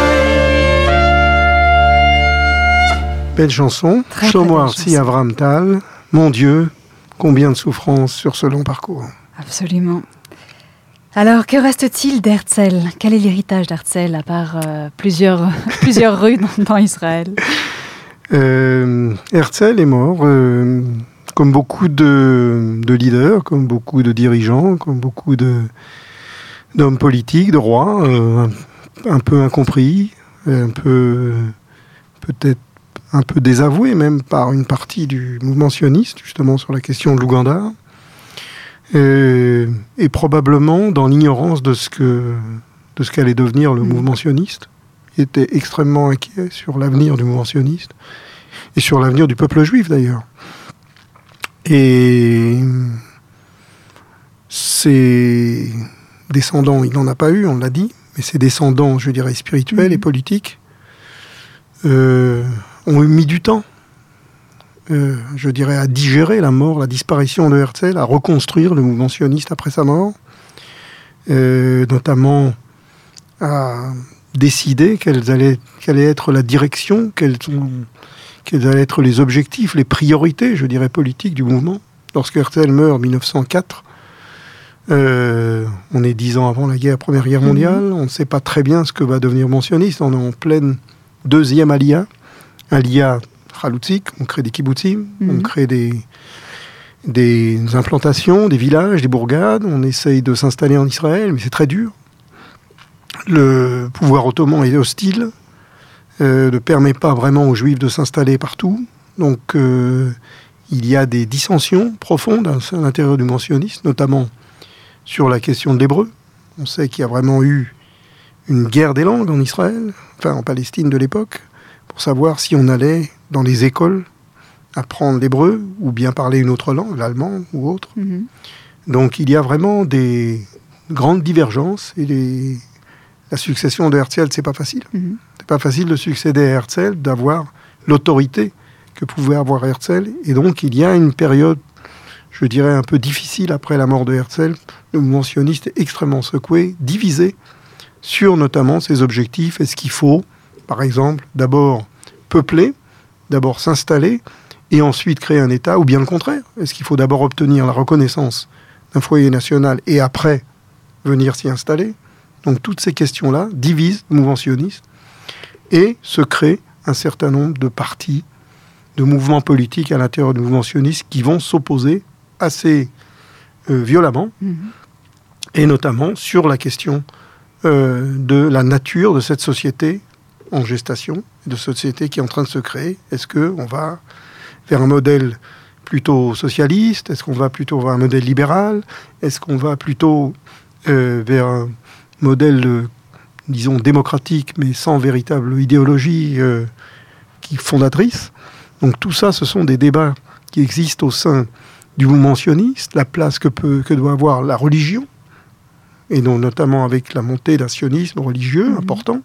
Belle chanson, Shlomo Artzi, Avram Tal, Mon Dieu, combien de souffrances sur ce long parcours. Absolument. Alors, que reste-t-il d'Herzl? Quel est l'héritage d'Herzl, à part euh, plusieurs, plusieurs rues dans, dans Israël? euh, Herzl est mort, euh, comme beaucoup de, de leaders, comme beaucoup de dirigeants, comme beaucoup de, d'hommes politiques, de rois, euh, un, un peu incompris, un peu, peut-être un peu désavoué même par une partie du mouvement sioniste, justement sur la question de l'Ouganda, et, et probablement dans l'ignorance de ce que de ce qu'allait devenir le mmh. mouvement sioniste. Il était extrêmement inquiet sur l'avenir du mouvement sioniste et sur l'avenir du peuple juif d'ailleurs. Et ses descendants, il n'en a pas eu, on l'a dit, mais ses descendants, je dirais, spirituels mmh. et politiques, euh, ont mis du temps, euh, je dirais, à digérer la mort, la disparition de Herzl, à reconstruire le mouvement sioniste après sa mort, euh, notamment à décider quelle allait, quelle allait être la direction, quelles sont, quels allaient être les objectifs, les priorités, je dirais, politiques du mouvement. Lorsque Herzl meurt en mille neuf cent quatre, euh, on est dix ans avant la guerre, Première Guerre mondiale, mmh. on ne sait pas très bien ce que va devenir mouvement sioniste. On est en pleine deuxième alia, alia Chalutzik, on crée des kibbutzim, mmh. on crée des, des implantations, des villages, des bourgades, on essaye de s'installer en Israël, mais c'est très dur. Le pouvoir ottoman est hostile, euh, ne permet pas vraiment aux Juifs de s'installer partout, donc euh, il y a des dissensions profondes à l'intérieur du mouvement sioniste, notamment sur la question de l'hébreu. On sait qu'il y a vraiment eu une guerre des langues en Israël, enfin en Palestine de l'époque, pour savoir si on allait dans les écoles apprendre l'hébreu ou bien parler une autre langue, l'allemand ou autre. Mm-hmm. Donc il y a vraiment des grandes divergences et les... la succession de Herzl, c'est pas facile. Mm-hmm. C'est pas facile de succéder à Herzl, d'avoir l'autorité que pouvait avoir Herzl. Et donc il y a une période, je dirais, un peu difficile après la mort de Herzl. Le mouvement sioniste est extrêmement secoué, divisé sur notamment ses objectifs. Est-ce qu'il faut, par exemple, d'abord peupler, d'abord s'installer, et ensuite créer un État, ou bien le contraire? Est-ce qu'il faut d'abord obtenir la reconnaissance d'un foyer national et après venir s'y installer? Donc toutes ces questions-là divisent le mouvement sioniste et se créent un certain nombre de partis, de mouvements politiques à l'intérieur du mouvement sioniste qui vont s'opposer assez euh, violemment, mmh. et notamment sur la question euh, de la nature de cette société en gestation, de cette société qui est en train de se créer. Est-ce qu'on va vers un modèle plutôt socialiste? Est-ce qu'on va plutôt vers un modèle libéral? Est-ce qu'on va plutôt euh, vers un modèle, euh, disons, démocratique, mais sans véritable idéologie euh, qui fondatrice? Donc tout ça, ce sont des débats qui existent au sein du mouvement sioniste, la place que, peut, que doit avoir la religion, et donc notamment avec la montée d'un sionisme religieux mmh. important,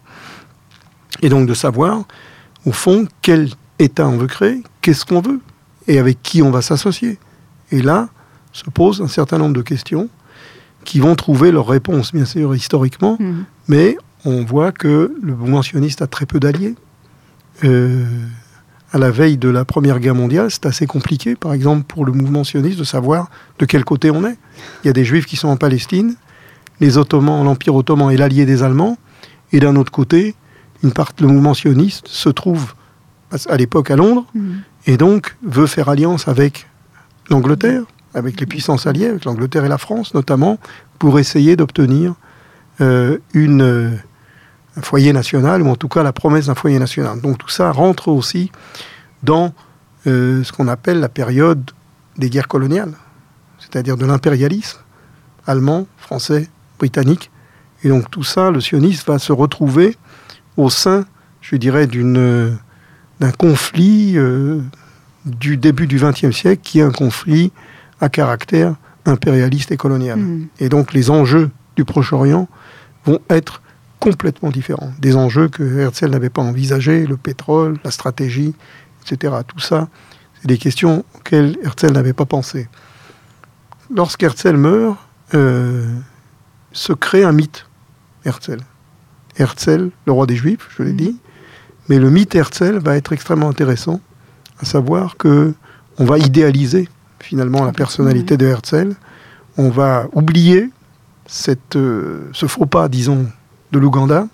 et donc de savoir, au fond, quel État on veut créer, qu'est-ce qu'on veut, et avec qui on va s'associer. Et là, se posent un certain nombre de questions qui vont trouver leur réponse, bien sûr, historiquement, mmh. mais on voit que le mouvement sioniste a très peu d'alliés. Euh, à la veille de la Première Guerre mondiale, c'est assez compliqué, par exemple, pour le mouvement sioniste, de savoir de quel côté on est. Il y a des Juifs qui sont en Palestine, les Ottomans, l'Empire ottoman est l'allié des Allemands, et d'un autre côté, une part, le mouvement sioniste se trouve à l'époque à Londres, mmh. et donc veut faire alliance avec l'Angleterre, avec les puissances alliées, avec l'Angleterre et la France notamment, pour essayer d'obtenir euh, une, euh, un foyer national, ou en tout cas la promesse d'un foyer national. Donc tout ça rentre aussi dans euh, ce qu'on appelle la période des guerres coloniales, c'est-à-dire de l'impérialisme allemand, français, britannique. Et donc tout ça, le sionisme va se retrouver au sein, je dirais, d'une, d'un conflit euh, du début du vingtième siècle, qui est un conflit à caractère impérialiste et colonial. Mmh. Et donc les enjeux du Proche-Orient vont être complètement différents. Des enjeux que Herzl n'avait pas envisagés, le pétrole, la stratégie, et cetera. Tout ça, c'est des questions auxquelles Herzl n'avait pas pensé. Lorsqu'Herzl meurt, euh, se crée un mythe, Herzl. Herzl, le roi des Juifs, je l'ai mmh. dit, mais le mythe Herzl va être extrêmement intéressant, à savoir que on va idéaliser finalement la personnalité de Herzl, on va oublier cette, euh, ce faux pas, disons, de l'Ouganda,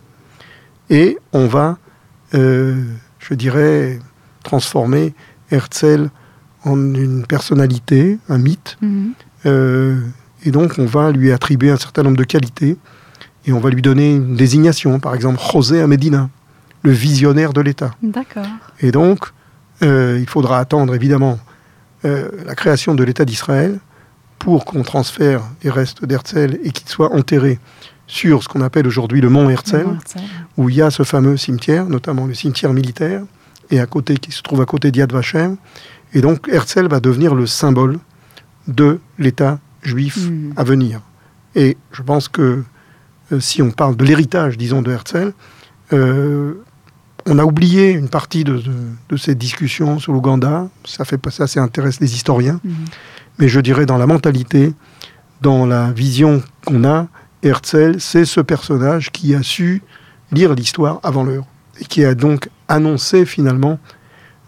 et on va, euh, je dirais, transformer Herzl en une personnalité, un mythe, mmh. euh, et donc on va lui attribuer un certain nombre de qualités, et on va lui donner une désignation, par exemple, José à Médina, le visionnaire de l'État. D'accord. Et donc, euh, il faudra attendre, évidemment, euh, la création de l'État d'Israël pour qu'on transfère les restes d'Herzl et qu'il soit enterré sur ce qu'on appelle aujourd'hui le mont Herzl, le mont Herzl, où il y a ce fameux cimetière, notamment le cimetière militaire, et à côté, qui se trouve à côté d'Yad Vashem. Et donc, Herzl va devenir le symbole de l'État juif mmh. à venir. Et je pense que euh, si on parle de l'héritage, disons, de Herzl, euh, on a oublié une partie de, de, de cette discussion sur l'Ouganda. Ça fait ça, ça intéresse les historiens. Mmh. Mais je dirais dans la mentalité, dans la vision qu'on a, Herzl, c'est ce personnage qui a su lire l'histoire avant l'heure et qui a donc annoncé finalement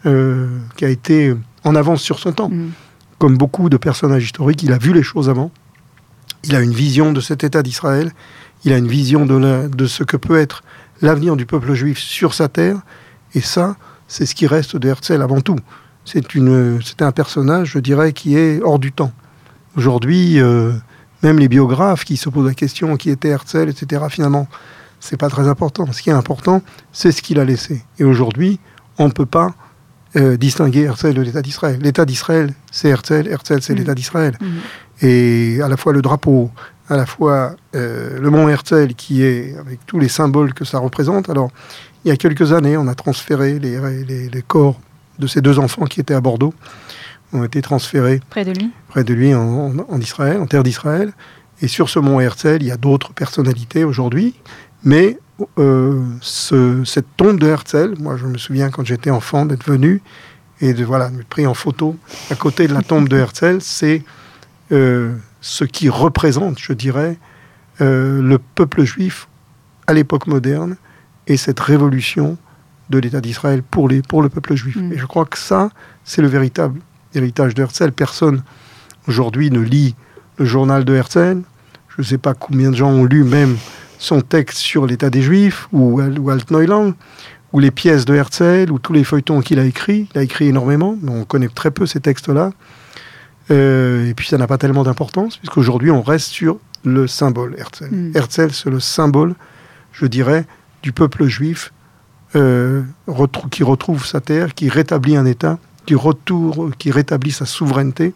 euh, qui a été en avance sur son temps. Mm. Comme beaucoup de personnages historiques, il a vu les choses avant. Il a une vision de cet État d'Israël. Il a une vision de, la, de ce que peut être l'avenir du peuple juif sur sa terre. Et ça, c'est ce qui reste de Herzl avant tout. C'est, une, c'est un personnage, je dirais, qui est hors du temps. Aujourd'hui, euh, même les biographes qui se posent la question qui était Herzl, et cetera, finalement, c'est pas très important. Ce qui est important, c'est ce qu'il a laissé. Et aujourd'hui, on ne peut pas euh, distinguer Herzl de l'État d'Israël. L'État d'Israël, c'est Herzl. Herzl, c'est mmh. l'État d'Israël. Mmh. Et à la fois le drapeau, à la fois euh, le mont Herzl, qui est avec tous les symboles que ça représente. Alors, il y a quelques années, on a transféré les, les, les corps de ces deux enfants qui étaient à Bordeaux, ont été transférés près de lui, près de lui en, en, en Israël, en terre d'Israël. Et sur ce mont Herzl, il y a d'autres personnalités aujourd'hui. Mais euh, ce, cette tombe de Herzl, moi je me souviens quand j'étais enfant d'être venu et de voilà, me pris en photo à côté de la tombe de Herzl, c'est euh, ce qui représente, je dirais, euh, le peuple juif à l'époque moderne et cette révolution de l'État d'Israël pour, les, pour le peuple juif. Mmh. Et je crois que ça, c'est le véritable héritage de Herzl. Personne aujourd'hui ne lit le journal de Herzl. Je ne sais pas combien de gens ont lu même son texte sur l'état des Juifs, ou, ou Altneuland, ou les pièces de Herzl, ou tous les feuilletons qu'il a écrits. Il a écrit énormément, mais on connaît très peu ces textes-là. Euh, et puis ça n'a pas tellement d'importance, puisqu'aujourd'hui on reste sur le symbole Herzl. Mm. Herzl, c'est le symbole, je dirais, du peuple juif euh, retrou- qui retrouve sa terre, qui rétablit un État, qui, retourne, qui rétablit sa souveraineté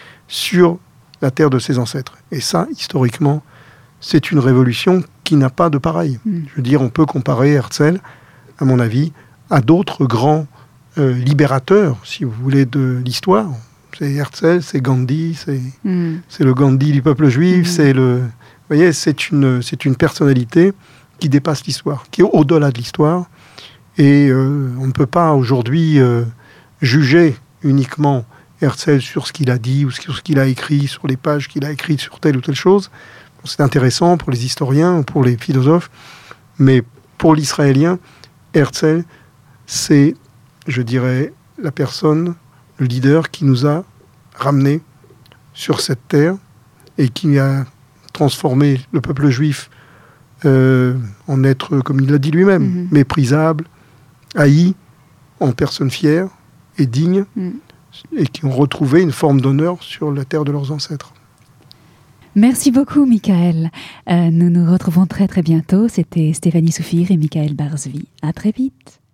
sur la terre de ses ancêtres. Et ça, historiquement, c'est une révolution qui n'a pas de pareil. Mm. Je veux dire, on peut comparer Herzl, à mon avis, à d'autres grands euh, libérateurs, si vous voulez, de l'histoire. C'est Herzl, c'est Gandhi, c'est, mm. c'est le Gandhi du peuple juif, mm. c'est le... Vous voyez, c'est une, c'est une personnalité qui dépasse l'histoire, qui est au-delà de l'histoire. Et euh, on ne peut pas aujourd'hui euh, juger uniquement Herzl sur ce qu'il a dit ou sur ce qu'il a écrit, sur les pages qu'il a écrites sur telle ou telle chose. C'est intéressant pour les historiens, pour les philosophes, mais pour l'Israélien, Herzl, c'est, je dirais, la personne, le leader qui nous a ramenés sur cette terre et qui a transformé le peuple juif euh, en être, comme il l'a dit lui-même, mm-hmm. méprisable, haï, en personne fière et digne, mm. et qui ont retrouvé une forme d'honneur sur la terre de leurs ancêtres. Merci beaucoup, Michael. Euh, nous nous retrouvons très très bientôt. C'était Stéphanie Soufir et Michael Barzvi. À très vite.